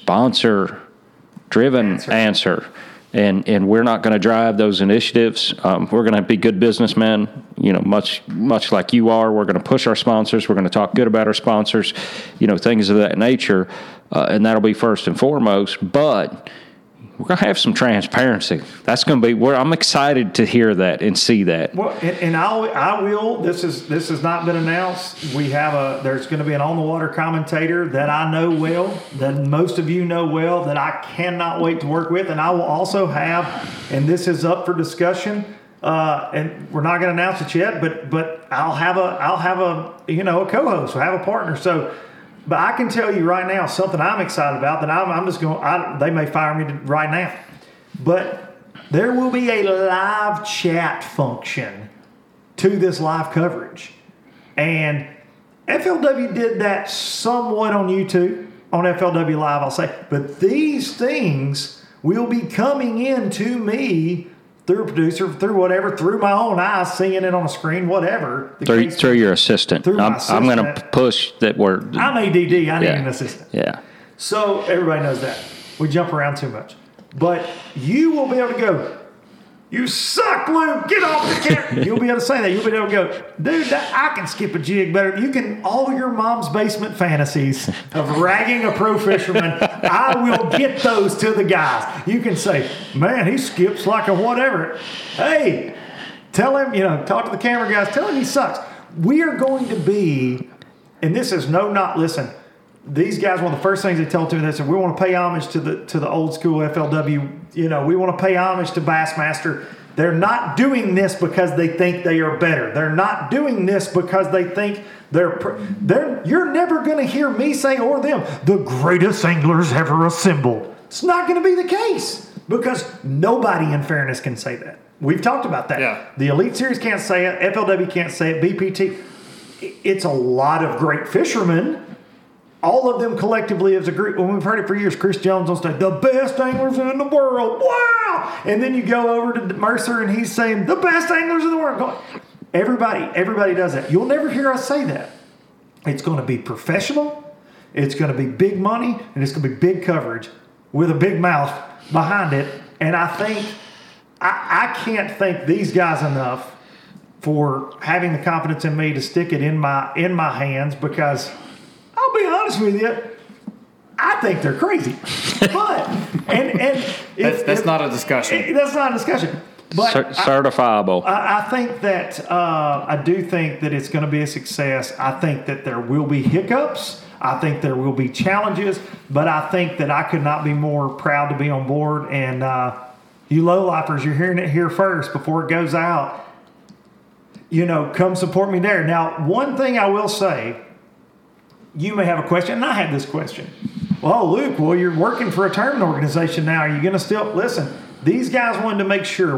sponsor-driven answer. And we're not going to drive those initiatives. We're going to be good businessmen, much like you are. We're going to push our sponsors. We're going to talk good about our sponsors, things of that nature. And that'll be first and foremost. But we're going to have some transparency. That's going to be where I'm excited to hear that and see that. Well, and I will. This has not been announced. There's going to be an on the water commentator that I know well, that most of you know well, that I cannot wait to work with, and I will also have. And this is up for discussion. And we're not going to announce it yet, but I'll have a a co-host. I'll have a partner. So. But I can tell you right now something I'm excited about that I'm just going. They may fire me right now, but there will be a live chat function to this live coverage, and FLW did that somewhat on YouTube on FLW Live. I'll say, but these things will be coming in to me. Through a producer, through whatever, through my own eyes, seeing it on a screen, whatever. Through your assistant. I'm going to push that word. I'm ADD. I need an assistant. Yeah. So everybody knows that. We jump around too much. But you will be able to go, "You suck, Luke. Get off the camera." You'll be able to say that. You'll be able to go, "Dude, I can skip a jig better." You can, all your mom's basement fantasies of ragging a pro fisherman, I will get those to the guys. You can say, "Man, he skips like a whatever." Hey, tell him, talk to the camera guys, tell him he sucks. We are going to be, and this is listen, these guys, one of the first things they tell me, they said, we want to pay homage to the old school FLW. We want to pay homage to Bassmaster. They're not doing this because they think they are better. They're not doing this because they think you're never going to hear me say, or them, the greatest anglers ever assembled. It's not going to be the case because nobody, in fairness, can say that. We've talked about that. Yeah. The Elite Series can't say it. FLW can't say it. BPT. It's a lot of great fishermen. All of them collectively as a group. When we've heard it for years, Chris Jones on stage, the best anglers in the world. Wow! And then you go over to Mercer and he's saying, the best anglers in the world. Everybody does that. You'll never hear us say that. It's going to be professional. It's going to be big money. And it's going to be big coverage with a big mouth behind it. And I think, I can't thank these guys enough for having the confidence in me to stick it in my hands, because I'll be honest with you, I think they're crazy. But that's not a discussion. That's not a discussion. But certifiable. I think that I do think that it's going to be a success. I think that there will be hiccups. I think there will be challenges. But I think that I could not be more proud to be on board. And you low-lifers, you're hearing it here first before it goes out. Come support me there. Now, one thing I will say, you may have a question, and I had this question. Well, Luke, you're working for a tournament organization now. Are you going to still – listen, these guys wanted to make sure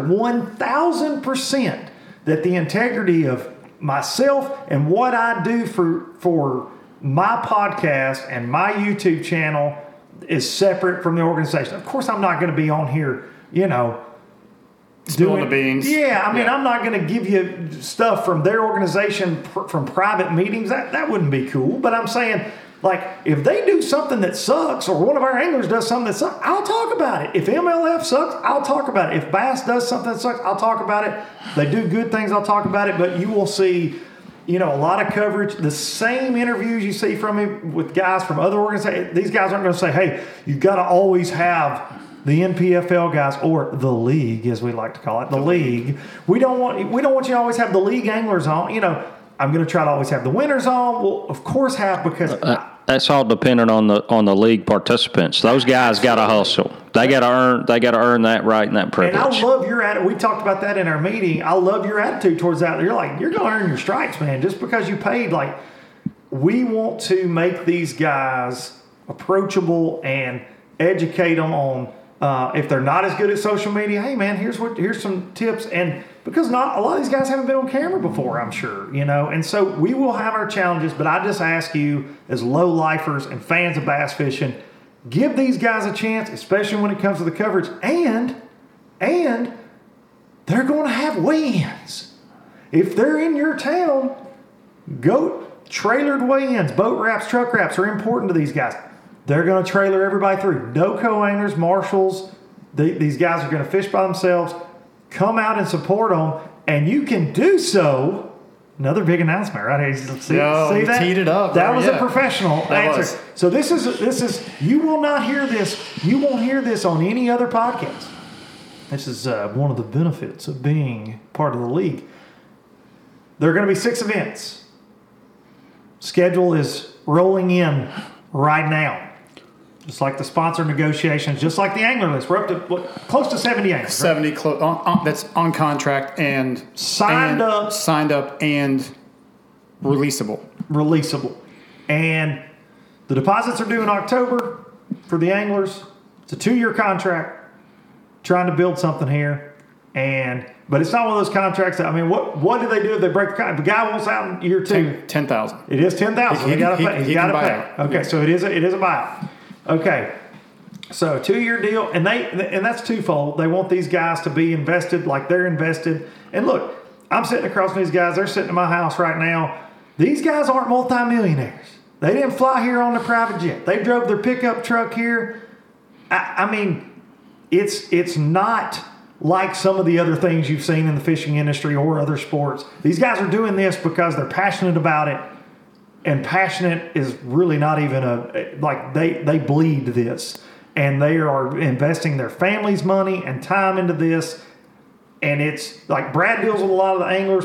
1,000% that the integrity of myself and what I do for my podcast and my YouTube channel is separate from the organization. Of course, I'm not going to be on here, spilling the beans. Yeah, I'm not going to give you stuff from their organization from private meetings. That wouldn't be cool. But I'm saying, like, if they do something that sucks, or one of our anglers does something that sucks, I'll talk about it. If MLF sucks, I'll talk about it. If Bass does something that sucks, I'll talk about it. They do good things, I'll talk about it. But you will see, a lot of coverage. The same interviews you see from me with guys from other organizations. These guys aren't going to say, hey, you've got to always have the NPFL guys, or the league, as we like to call it, the league. We don't want you to always have the league anglers on. I'm going to try to always have the winners on. We'll of course have, because that's all dependent on the league participants. Those guys got to hustle. They got to earn. They got to earn that right and that privilege. And I love your attitude. We talked about that in our meeting. I love your attitude towards that. You're like, you're going to earn your stripes, man. Just because you paid, we want to make these guys approachable and educate them on. If they're not as good at social media, hey man, here's some tips. And because not a lot of these guys haven't been on camera before, I'm sure, and so we will have our challenges. But I just ask you, as low lifers and fans of bass fishing, give these guys a chance, especially when it comes to the coverage. And they're going to have weigh-ins. If they're in your town, go Trailered weigh-ins, boat wraps, truck wraps are important to these guys. They're going to trailer everybody through. No co-anglers, marshals. These guys are going to fish by themselves. Come out and support them, and you can do so. Another big announcement, right? See that? Teed it up. That was a professional answer. Was. So this is. You will not hear this. You won't hear this on any other podcast. This is one of the benefits of being part of the league. There are going to be 6 events. Schedule is rolling in right now. Just like the sponsor negotiations, just like the angler list. We're up to close to 70 anglers. 70 that's on contract and signed up and releasable. And the deposits are due in October for the anglers. It's a 2-year contract. Trying to build something here, but it's not one of those contracts that, I mean, what do they do if they break the contract? If the guy wants out in year 2, 10,000. It is 10,000. He got to pay. He got to pay. Out. Okay, so it is a buyout. Okay, so 2-year deal, and that's twofold. They want these guys to be invested like they're invested. And look, I'm sitting across from these guys. They're sitting in my house right now. These guys aren't multimillionaires. They didn't fly here on a private jet. They drove their pickup truck here. I mean, it's not like some of the other things you've seen in the fishing industry or other sports. These guys are doing this because they're passionate about it, and passionate is really not even they bleed this, and they are investing their family's money and time into this. And it's like Brad deals with a lot of the anglers.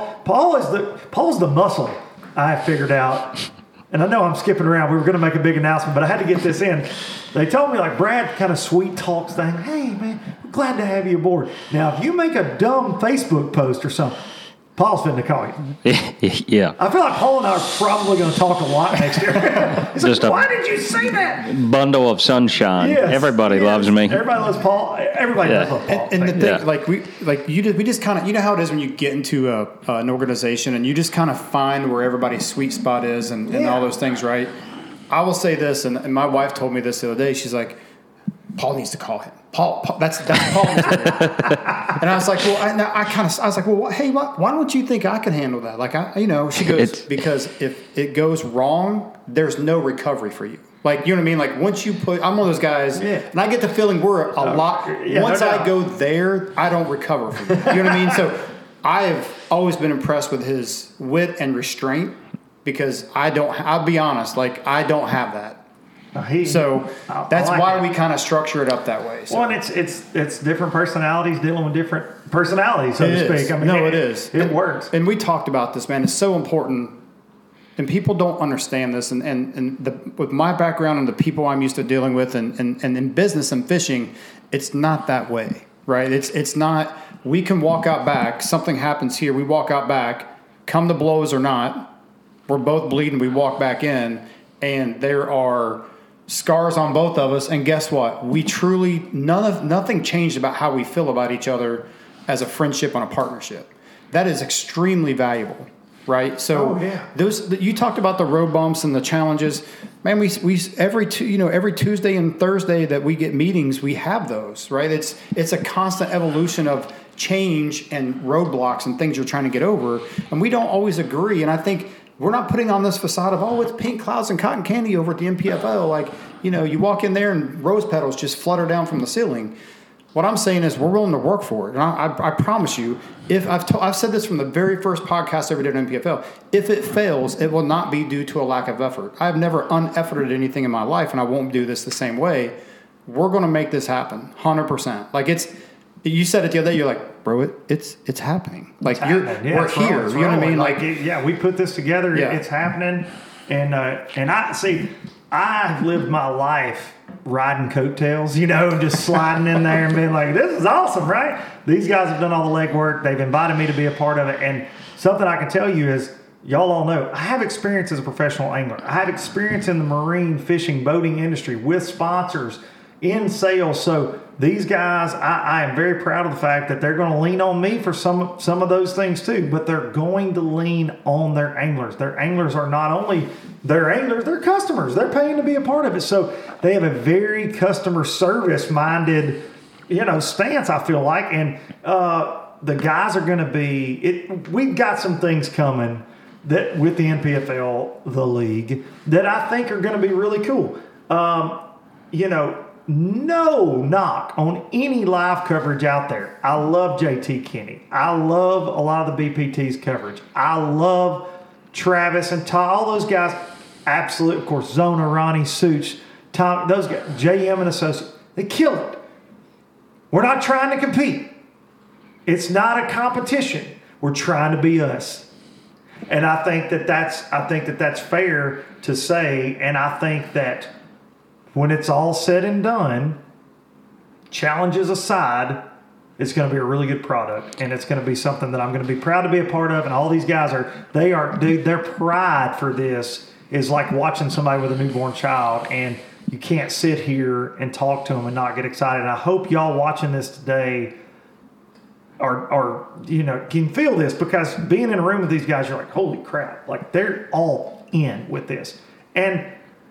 Paul's the muscle I have figured out. And I know I'm skipping around. We were going to make a big announcement, but I had to get this in. They told me, like, Brad kind of sweet talks thing. Hey, man, we're glad to have you aboard. Now, if you make a dumb Facebook post or something, Paul's finna call you. Yeah. I feel like Paul and I are probably going to talk a lot next year. He's just like, why did you say that? Bundle of sunshine. Yes, Everybody loves me. Everybody loves Paul. Everybody loves Paul. And the thing, we just kind of, you know how it is when you get into an organization and you just kind of find where everybody's sweet spot is and all those things, right? I will say this, and my wife told me this the other day. She's like, Paul needs to call him. Paul that's Paul. And I was like, well, I was like, well, hey, why don't you think I can handle that? Like, she goes, because if it goes wrong, there's no recovery for you. Like, you know what I mean? Like, once you I'm one of those guys, and I get the feeling we're a lot. Once I go there, I don't recover from it. You know what I mean? So I've always been impressed with his wit and restraint because I'll be honest, like, I don't have that. That's why we kind of structure it up that way. So. Well, and it's different personalities dealing with different personalities, so to speak. I mean, it is. It works. And we talked about this, man. It's so important, and people don't understand this. And with my background and the people I'm used to dealing with, and in business and fishing, it's not that way, right? It's not. We can walk out back. Something happens here. We walk out back. Come the blows or not, we're both bleeding. We walk back in, and there are scars on both of us, and guess what? We truly nothing changed about how we feel about each other as a friendship and a partnership. That is extremely valuable, right? So you talked about the road bumps and the challenges. Man, we every Tuesday and Thursday that we get meetings, we have those, right? It's a constant evolution of change and roadblocks and things you're trying to get over, and we don't always agree. And I think we're not putting on this facade of, it's pink clouds and cotton candy over at the NPFL. Like, you walk in there and rose petals just flutter down from the ceiling. What I'm saying is we're willing to work for it. And I promise you, if I've said this from the very first podcast I ever did at NPFL, if it fails, it will not be due to a lack of effort. I've never unefforted anything in my life, and I won't do this the same way. We're going to make this happen, 100%. Like, you said it the other day. You're like, bro, it's happening. Like, we're here. You know what I mean? Like, we put this together. Yeah. It's happening. And I've lived my life riding coattails, just sliding in there and being like, this is awesome, right? These guys have done all the legwork. They've invited me to be a part of it. And something I can tell you is, y'all all know, I have experience as a professional angler. I have experience in the marine, fishing, boating industry with sponsors in sales. So these guys, I am very proud of the fact that they're going to lean on me for some of those things too, but they're going to lean on their anglers. Their anglers are not only their anglers, they're customers. They're paying to be a part of it. So they have a very customer service minded, stance, I feel like. And the guys are going to we've got some things coming that with the NPFL, the league, that I think are going to be really cool. No knock on any live coverage out there. I love JT Kenny. I love a lot of the BPT's coverage. I love Travis and Todd, all those guys. Absolutely, of course, Zona, Ronnie, Suits, Tom, those guys, JM and Associates. They kill it. We're not trying to compete. It's not a competition. We're trying to be us. And I think that that's fair to say, and I think that when it's all said and done, challenges aside, it's going to be a really good product, and it's going to be something that I'm going to be proud to be a part of. And all these guys their pride for this is like watching somebody with a newborn child, and you can't sit here and talk to them and not get excited. And I hope y'all watching this today can feel this, because being in a room with these guys, you're like, holy crap, like they're all in with this. And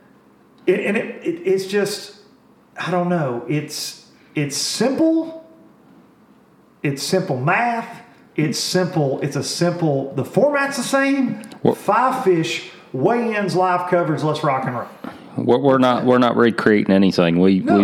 it's just, I don't know. It's simple. It's simple math. It's simple. The format's the same. 5 fish, weigh-ins, live coverage. Let's rock and roll. We're not recreating anything.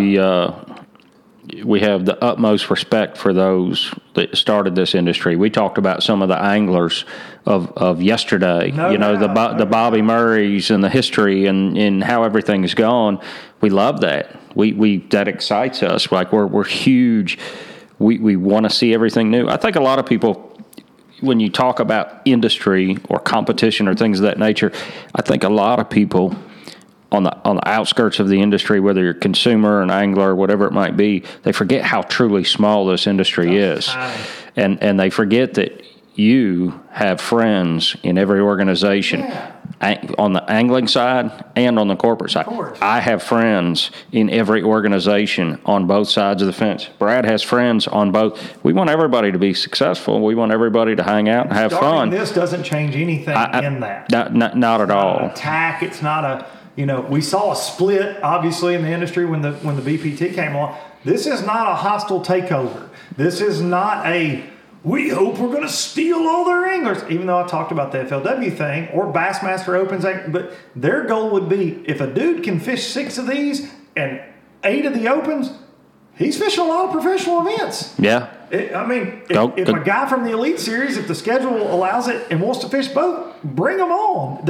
We have the utmost respect for those that started this industry. We talked about some of the anglers of yesterday, the Bobby Murrays and the history and how everything's gone. We love that. We that excites us. Like we're huge. We want to see everything new. I think a lot of people, when you talk about industry or competition or things of that nature, I think a lot of people on the outskirts of the industry, whether you're a consumer, an angler, whatever it might be, they forget how truly small this industry is. And they forget that you have friends in every organization, on the angling side and on the corporate side. I have friends in every organization on both sides of the fence. Brad has friends on both. We want everybody to be successful. We want everybody to hang out and have fun. This doesn't change anything in that. Not at all. An attack. It's not a... we saw a split, obviously, in the industry when the BPT came along. This is not a hostile takeover. This is not we hope we're going to steal all their anglers, even though I talked about the FLW thing or Bassmaster Opens. But their goal would be, if a dude can fish 6 of these and 8 of the Opens, he's fishing a lot of professional events. Yeah. If a guy from the Elite Series, if the schedule allows it and wants to fish both, bring them on.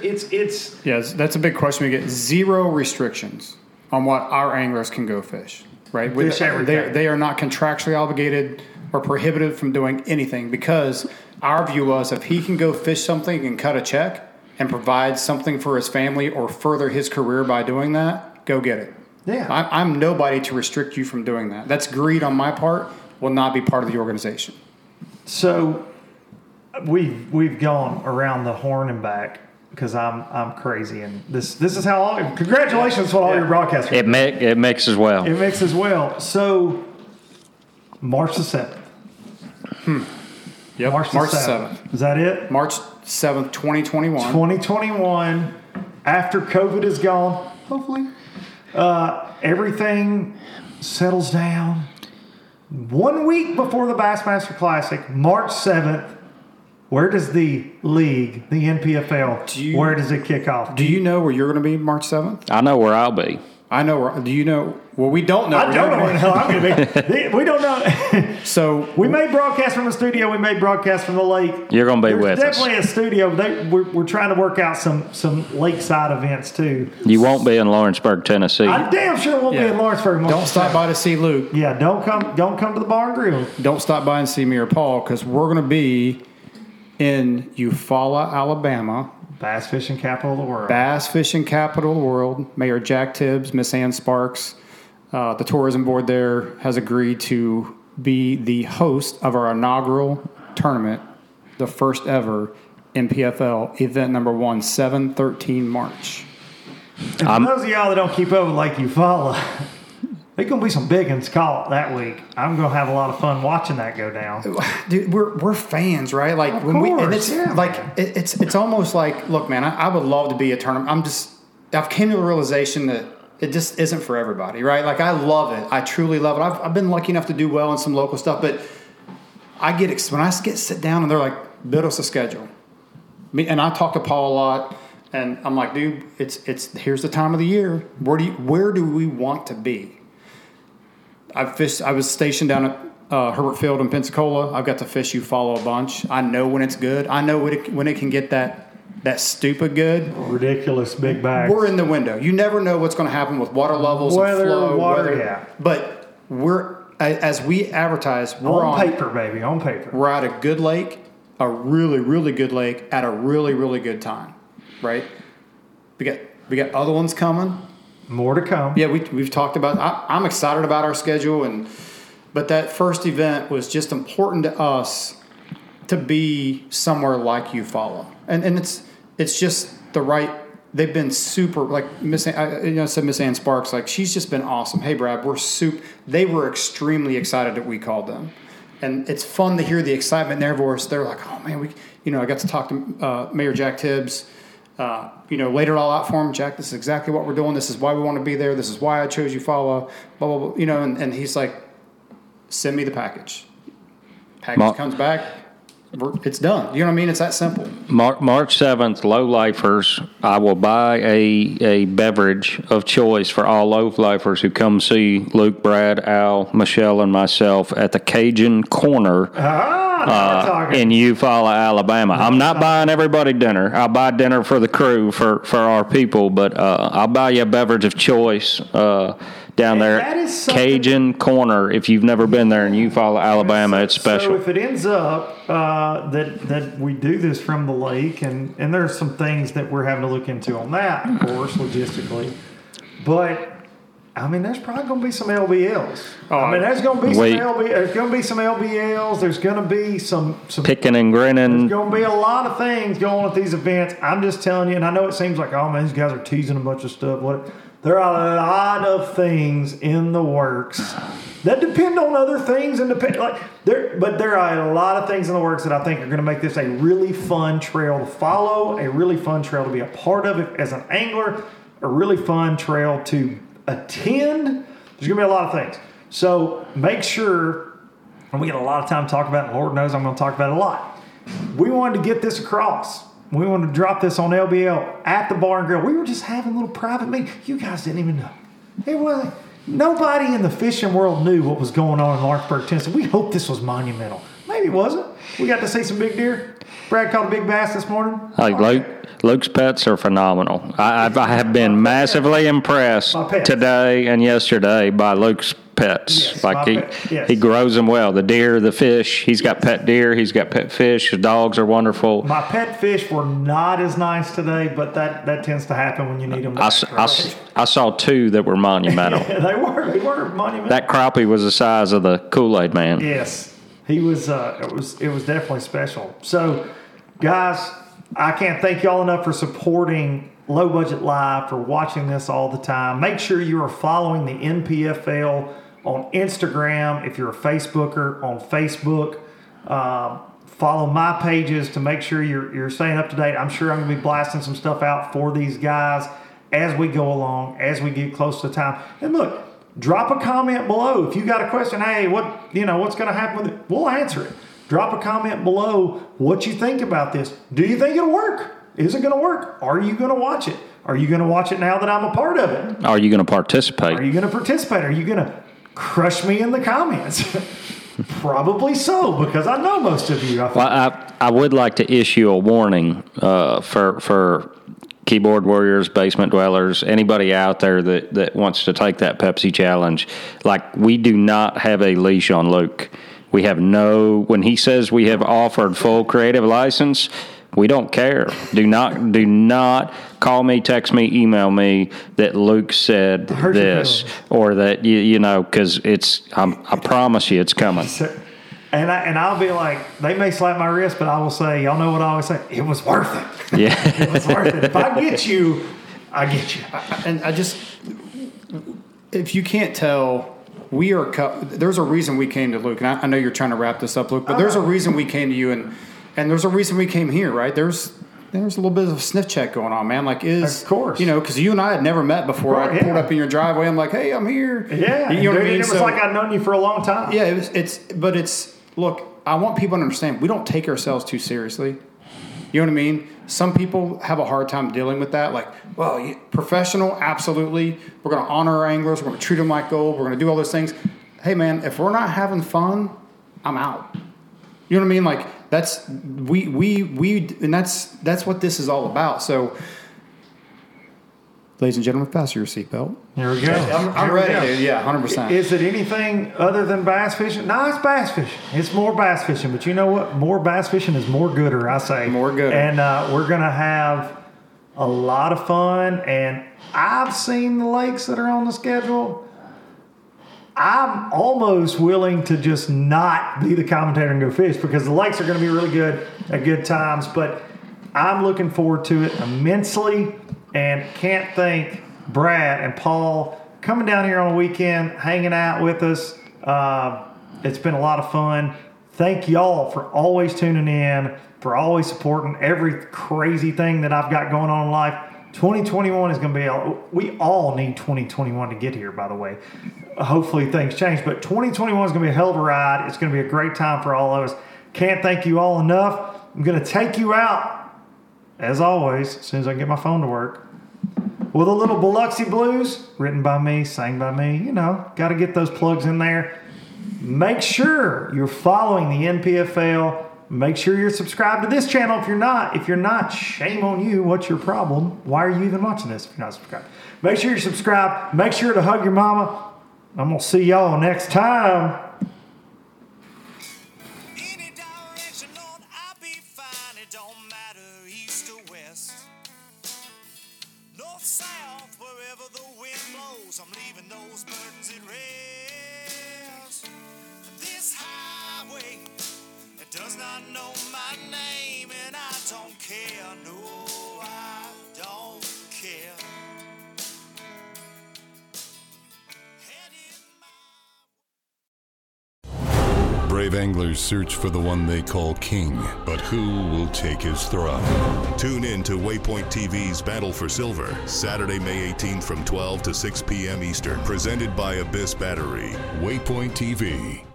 Yes, that's a big question. We get 0 restrictions on what our anglers can go fish. Right? They are not contractually obligated or prohibited from doing anything, because our view was, if he can go fish something and cut a check and provide something for his family or further his career by doing that, go get it. Yeah, I'm nobody to restrict you from doing that. That's greed on my part. Will not be part of the organization. So we've gone around the horn and back, because I'm crazy, and this is how. Congratulations to all your broadcasters. It mixes well. It mixes well. So March the 7th. Yep. March the 7th. Is that it? March 7th, 2021. 2021. After COVID is gone, hopefully, everything settles down. 1 week before the Bassmaster Classic, March 7th, where does the league, the NPFL, where does it kick off? Do you know where you're going to be March 7th? I know where I'll be. I know where. Do you know? Well, we don't know. I don't know where the hell I'm going to be. We don't know. So we may broadcast from the studio. We may broadcast from the lake. You're going to be with us. Definitely a studio. We're trying to work out some lakeside events too. You won't be in Lawrenceburg, Tennessee. I damn sure won't be in Lawrenceburg. Don't stop by to see Luke. Yeah, don't come to the bar and grill. Don't stop by and see me or Paul, because we're going to be in Eufaula, Alabama. Bass fishing capital of the world. Bass fishing capital of the world. Mayor Jack Tibbs, Miss Ann Sparks, the tourism board there has agreed to be the host of our inaugural tournament, the first ever NPFL event number 1, 7/13 March. And for those of y'all that don't keep up with Lake Eufaula, there's going to be some big ones caught that week. I'm going to have a lot of fun watching that go down. Dude, we're fans, right? Like of course, it's almost like, look, man, I would love to be a tournament. I've came to the realization that it just isn't for everybody, right? Like, I love it. I truly love it. I've been lucky enough to do well in some local stuff, but when I sit down and they're like, build us a schedule. and I talk to Paul a lot, and I'm like, dude, it's here's the time of the year. Where do we want to be? I was stationed down at Herbert Field in Pensacola. I've got to fish Eufaula a bunch. I know when it's good. I know when it can get that stupid good. Ridiculous big bags. We're in the window. You never know what's going to happen with water levels, weather, and flow, water. Yeah. But as we advertise, we're on paper, baby, on paper. We're at a good lake, a really, really good lake at a really, really good time, right? We got other ones coming. More to come. Yeah, we've talked about. I'm excited about our schedule, but that first event was just important to us to be somewhere like Eufaula, and it's just the right. They've been super, like Miss. I said Miss Ann Sparks, like she's just been awesome. Hey, Brad, they were extremely excited that we called them, and it's fun to hear the excitement in their voice. They're like, oh man, I got to talk to Mayor Jack Tibbs. Laid it all out for him. Jack, this is exactly what we're doing. This is why we want to be there. This is why I chose Eufaula. Blah blah blah. And he's like, send me the package. Package comes back. It's done. You know what I mean? It's that simple. March 7th, Low Lifers. I will buy a beverage of choice for all Low Lifers who come see Luke, Brad, Al, Michelle, and myself at the Cajun Corner in Eufaula, Alabama. I'm not buying everybody dinner. I'll buy dinner for the crew, for our people, but I'll buy you a beverage of choice down there. Cajun Corner. If you've never been there in Eufaula, Alabama, it's special. So if it ends up that we do this from the lake, and there's some things that we're having to look into on that, of course, logistically. But I mean, there's probably going to be some LBLs. There's going to be some LBLs. There's going to be some picking and grinning. There's going to be a lot of things going on at these events. I'm just telling you, and I know it seems like, oh man, these guys are teasing a bunch of stuff. There are a lot of things in the works that depend on other things, but there are a lot of things in the works that I think are going to make this a really fun trail to follow, a really fun trail to be a part of it as an angler, a really fun trail to attend. There's going to be a lot of things. So make sure, and we get a lot of time to talk about it, and Lord knows I'm going to talk about it a lot. We wanted to get this across. We wanted to drop this on LBL at the Bar and Grill. We were just having a little private meeting. You guys didn't even know. Nobody in the fishing world knew what was going on in Lawrenceburg, Tennessee. We hope this was monumental. Maybe it wasn't. We got to see some big deer. Brad caught a big bass this morning. Luke's pets are phenomenal. I have been massively impressed today and yesterday by Luke's pets. Yes, he grows them well. The deer, the fish. He's got pet deer. He's got pet fish. His dogs are wonderful. My pet fish were not as nice today, but that tends to happen when you need them. I saw two that were monumental. They were monumental. That crappie was the size of the Kool-Aid man. Yes, he was. It was definitely special. So, guys, I can't thank y'all enough for supporting Low Budget Live, for watching this all the time. Make sure you are following the NPFL on Instagram. If you're a Facebooker, on Facebook. Follow my pages to make sure you're staying up to date. I'm sure I'm going to be blasting some stuff out for these guys as we go along, as we get close to time. And look, drop a comment below. If you got a question, hey, what's going to happen with it? We'll answer it. Drop a comment below what you think about this. Do you think it'll work? Is it going to work? Are you going to watch it? Are you going to watch it now that I'm a part of it? Are you going to participate? Are you going to participate? Are you going to crush me in the comments? Probably so, because I know most of you. I would like to issue a warning for keyboard warriors, basement dwellers, anybody out there that wants to take that Pepsi challenge. Like, we do not have a leash on Luke. We have when he says we have offered full creative license, we don't care. Do not call me, text me, email me that Luke said this, or that because I promise you it's coming. And I'll be like, they may slap my wrist, but I will say, y'all know what I always say, it was worth it. Yeah, it was worth it. If I get you, I get you. If you can't tell, there's a reason we came to Luke, and I know you're trying to wrap this up, Luke, but there's a reason we came to you, and there's a reason we came here, right? There's a little bit of a sniff check going on, man. Like, of course, because you and I had never met before. I pulled up in your driveway. I'm like, hey, I'm here. Yeah, you know what I mean? It was like I'd known you for a long time. Yeah, Look, I want people to understand we don't take ourselves too seriously. You know what I mean? Some people have a hard time dealing with that. Like, well, professional, absolutely. We're going to honor our anglers. We're going to treat them like gold. We're going to do all those things. Hey, man, if we're not having fun, I'm out. You know what I mean? Like, that's that's what this is all about. So, ladies and gentlemen, fasten your seatbelt. Here we go. I'm ready, dude. Yeah, 100%. Is it anything other than bass fishing? No, it's bass fishing. It's more bass fishing. But you know what? More bass fishing is more gooder, I say. More gooder. And we're going to have a lot of fun. And I've seen the lakes that are on the schedule. I'm almost willing to just not be the commentator and go fish because the lakes are going to be really good at good times. But I'm looking forward to it immensely and can't thank Brad and Paul coming down here on a weekend, hanging out with us. It's been a lot of fun. Thank y'all for always tuning in, for always supporting every crazy thing that I've got going on in life. 2021 is going to be, we all need 2021 to get here, by the way. Hopefully things change, but 2021 is going to be a hell of a ride. It's going to be a great time for all of us. Can't thank you all enough. I'm going to take you out, as always, as soon as I get my phone to work, with a little Biloxi Blues, written by me, sang by me. You know, got to get those plugs in there. Make sure you're following the NPFL. Make sure you're subscribed to this channel if you're not. If you're not, shame on you. What's your problem? Why are you even watching this if you're not subscribed? Make sure you're subscribed. Make sure to hug your mama. I'm going to see y'all next time. Any direction, Lord, I'll be fine. It don't matter east or west. North, south, wherever the wind blows, I'm leaving those burdens at rest. This highway, it does not know my name, and I don't care. No, I don't care. Brave anglers search for the one they call king, but who will take his throne? Tune in to Waypoint TV's Battle for Silver, Saturday, May 18th from 12 to 6 p.m. Eastern. Presented by Abyss Battery. Waypoint TV.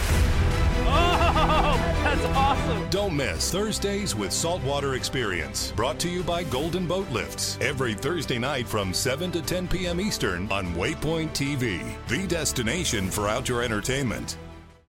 That's awesome. Don't miss Thursdays with Saltwater Experience. Brought to you by Golden Boat Lifts. Every Thursday night from 7 to 10 p.m. Eastern on Waypoint TV. The destination for outdoor entertainment.